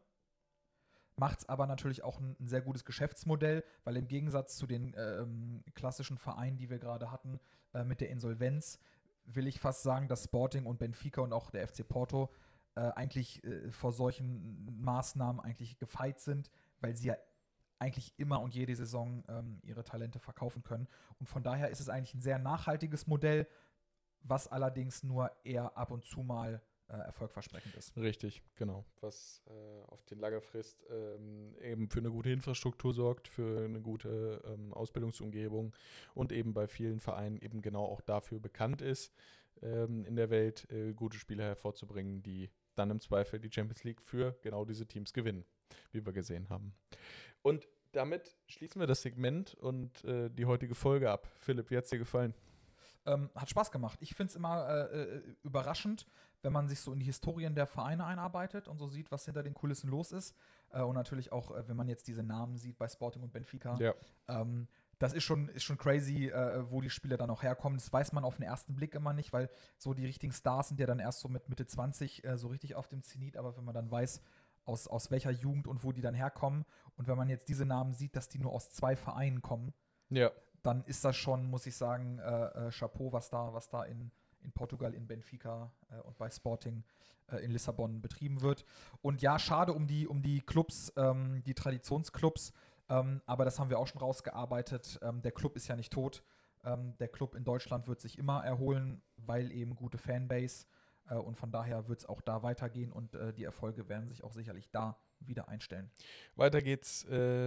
Macht es aber natürlich auch ein sehr gutes Geschäftsmodell, weil im Gegensatz zu den klassischen Vereinen, die wir gerade hatten, mit der Insolvenz, will ich fast sagen, dass Sporting und Benfica und auch der FC Porto eigentlich vor solchen Maßnahmen eigentlich gefeit sind, weil sie ja eigentlich immer und jede Saison ihre Talente verkaufen können. Und von daher ist es eigentlich ein sehr nachhaltiges Modell, was allerdings nur eher ab und zu mal erfolgversprechend ist. Richtig, genau. Was auf den lange Frist eben für eine gute Infrastruktur sorgt, für eine gute Ausbildungsumgebung und eben bei vielen Vereinen eben genau auch dafür bekannt ist, in der Welt gute Spieler hervorzubringen, die dann im Zweifel die Champions League für genau diese Teams gewinnen, wie wir gesehen haben. Und damit schließen wir das Segment und die heutige Folge ab. Philipp, wie hat es dir gefallen? Hat Spaß gemacht. Ich finde es immer überraschend, wenn man sich so in die Historien der Vereine einarbeitet und so sieht, was hinter den Kulissen los ist. Und natürlich auch, wenn man jetzt diese Namen sieht bei Sporting und Benfica. Ja. Das ist schon crazy, wo die Spieler dann auch herkommen. Das weiß man auf den ersten Blick immer nicht, weil so die richtigen Stars sind ja dann erst so mit Mitte 20 so richtig auf dem Zenit. Aber wenn man dann weiß, aus welcher Jugend und wo die dann herkommen und wenn man jetzt diese Namen sieht, dass die nur aus 2 Vereinen kommen, Ja. dann ist das schon, muss ich sagen, Chapeau, was da in Portugal, in Benfica und bei Sporting in Lissabon betrieben wird. Und ja, schade um die Clubs, die Traditionsclubs, aber das haben wir auch schon rausgearbeitet. Der Club ist ja nicht tot. Der Club in Deutschland wird sich immer erholen, weil eben gute Fanbase und von daher wird es auch da weitergehen und die Erfolge werden sich auch sicherlich da wieder einstellen. Weiter geht's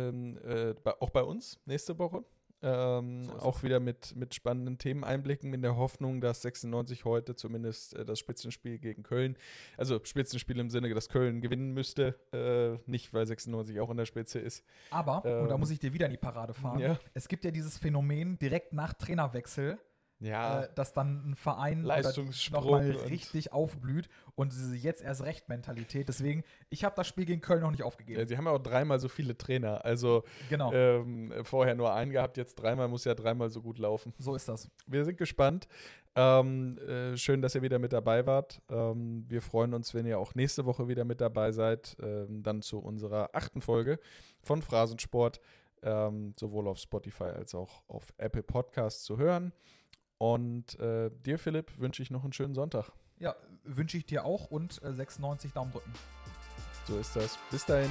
auch bei uns nächste Woche. Auch wieder mit spannenden Themeneinblicken in der Hoffnung, dass 96 heute zumindest das Spitzenspiel gegen Köln, also Spitzenspiel im Sinne, dass Köln gewinnen müsste, nicht weil 96 auch in der Spitze ist. Aber, und da muss ich dir wieder in die Parade fahren, Ja. Es gibt ja dieses Phänomen direkt nach Trainerwechsel, dass dann ein Verein Leistungssprung nochmal richtig aufblüht und diese jetzt erst recht Mentalität. Deswegen, ich habe das Spiel gegen Köln noch nicht aufgegeben. Ja, sie haben ja auch 3-mal so viele Trainer. Also Genau. Vorher nur einen gehabt, jetzt 3-mal, muss ja 3-mal so gut laufen. So ist das. Wir sind gespannt. Schön, dass ihr wieder mit dabei wart. Wir freuen uns, wenn ihr auch nächste Woche wieder mit dabei seid. Dann zu unserer 8. Folge von Phrasensport, sowohl auf Spotify als auch auf Apple Podcasts zu hören. Und dir, Philipp, wünsche ich noch einen schönen Sonntag. Ja, wünsche ich dir auch und 96 Daumen drücken. So ist das. Bis dahin.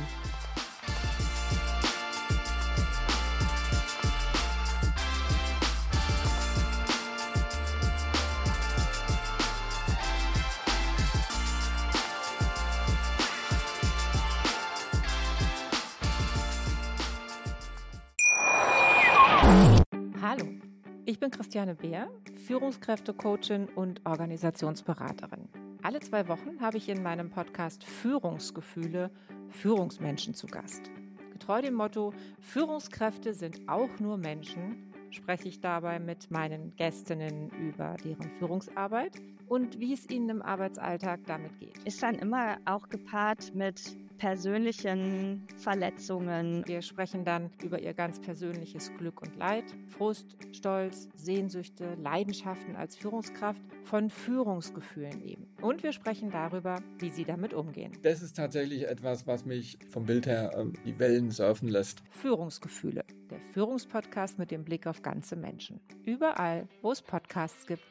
Hallo, ich bin Christiane Beer, Führungskräftecoachin und Organisationsberaterin. Alle 2 Wochen habe ich in meinem Podcast Führungsgefühle Führungsmenschen zu Gast. Getreu dem Motto, Führungskräfte sind auch nur Menschen, spreche ich dabei mit meinen Gästinnen über deren Führungsarbeit und wie es ihnen im Arbeitsalltag damit geht. Ist dann immer auch gepaart mit persönlichen Verletzungen. Wir sprechen dann über ihr ganz persönliches Glück und Leid, Frust, Stolz, Sehnsüchte, Leidenschaften als Führungskraft, von Führungsgefühlen eben. Und wir sprechen darüber, wie sie damit umgehen. Das ist tatsächlich etwas, was mich vom Bild her die Wellen surfen lässt. Führungsgefühle, der Führungspodcast mit dem Blick auf ganze Menschen. Überall, wo es Podcasts gibt.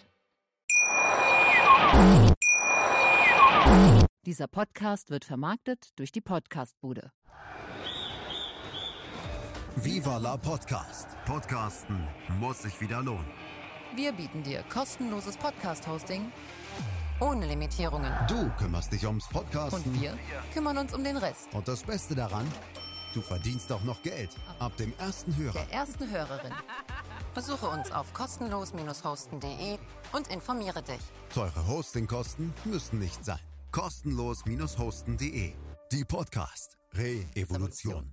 Dieser Podcast wird vermarktet durch die Podcastbude. Viva la Podcast. Podcasten muss sich wieder lohnen. Wir bieten dir kostenloses Podcast-Hosting ohne Limitierungen. Du kümmerst dich ums Podcasten. Und wir kümmern uns um den Rest. Und das Beste daran, du verdienst auch noch Geld. Ab dem ersten Hörer. Der ersten Hörerin. Besuche uns auf kostenlos-hosten.de und informiere dich. Teure Hostingkosten müssen nicht sein. Kostenlos-hosten.de. Die Podcast Re-Evolution.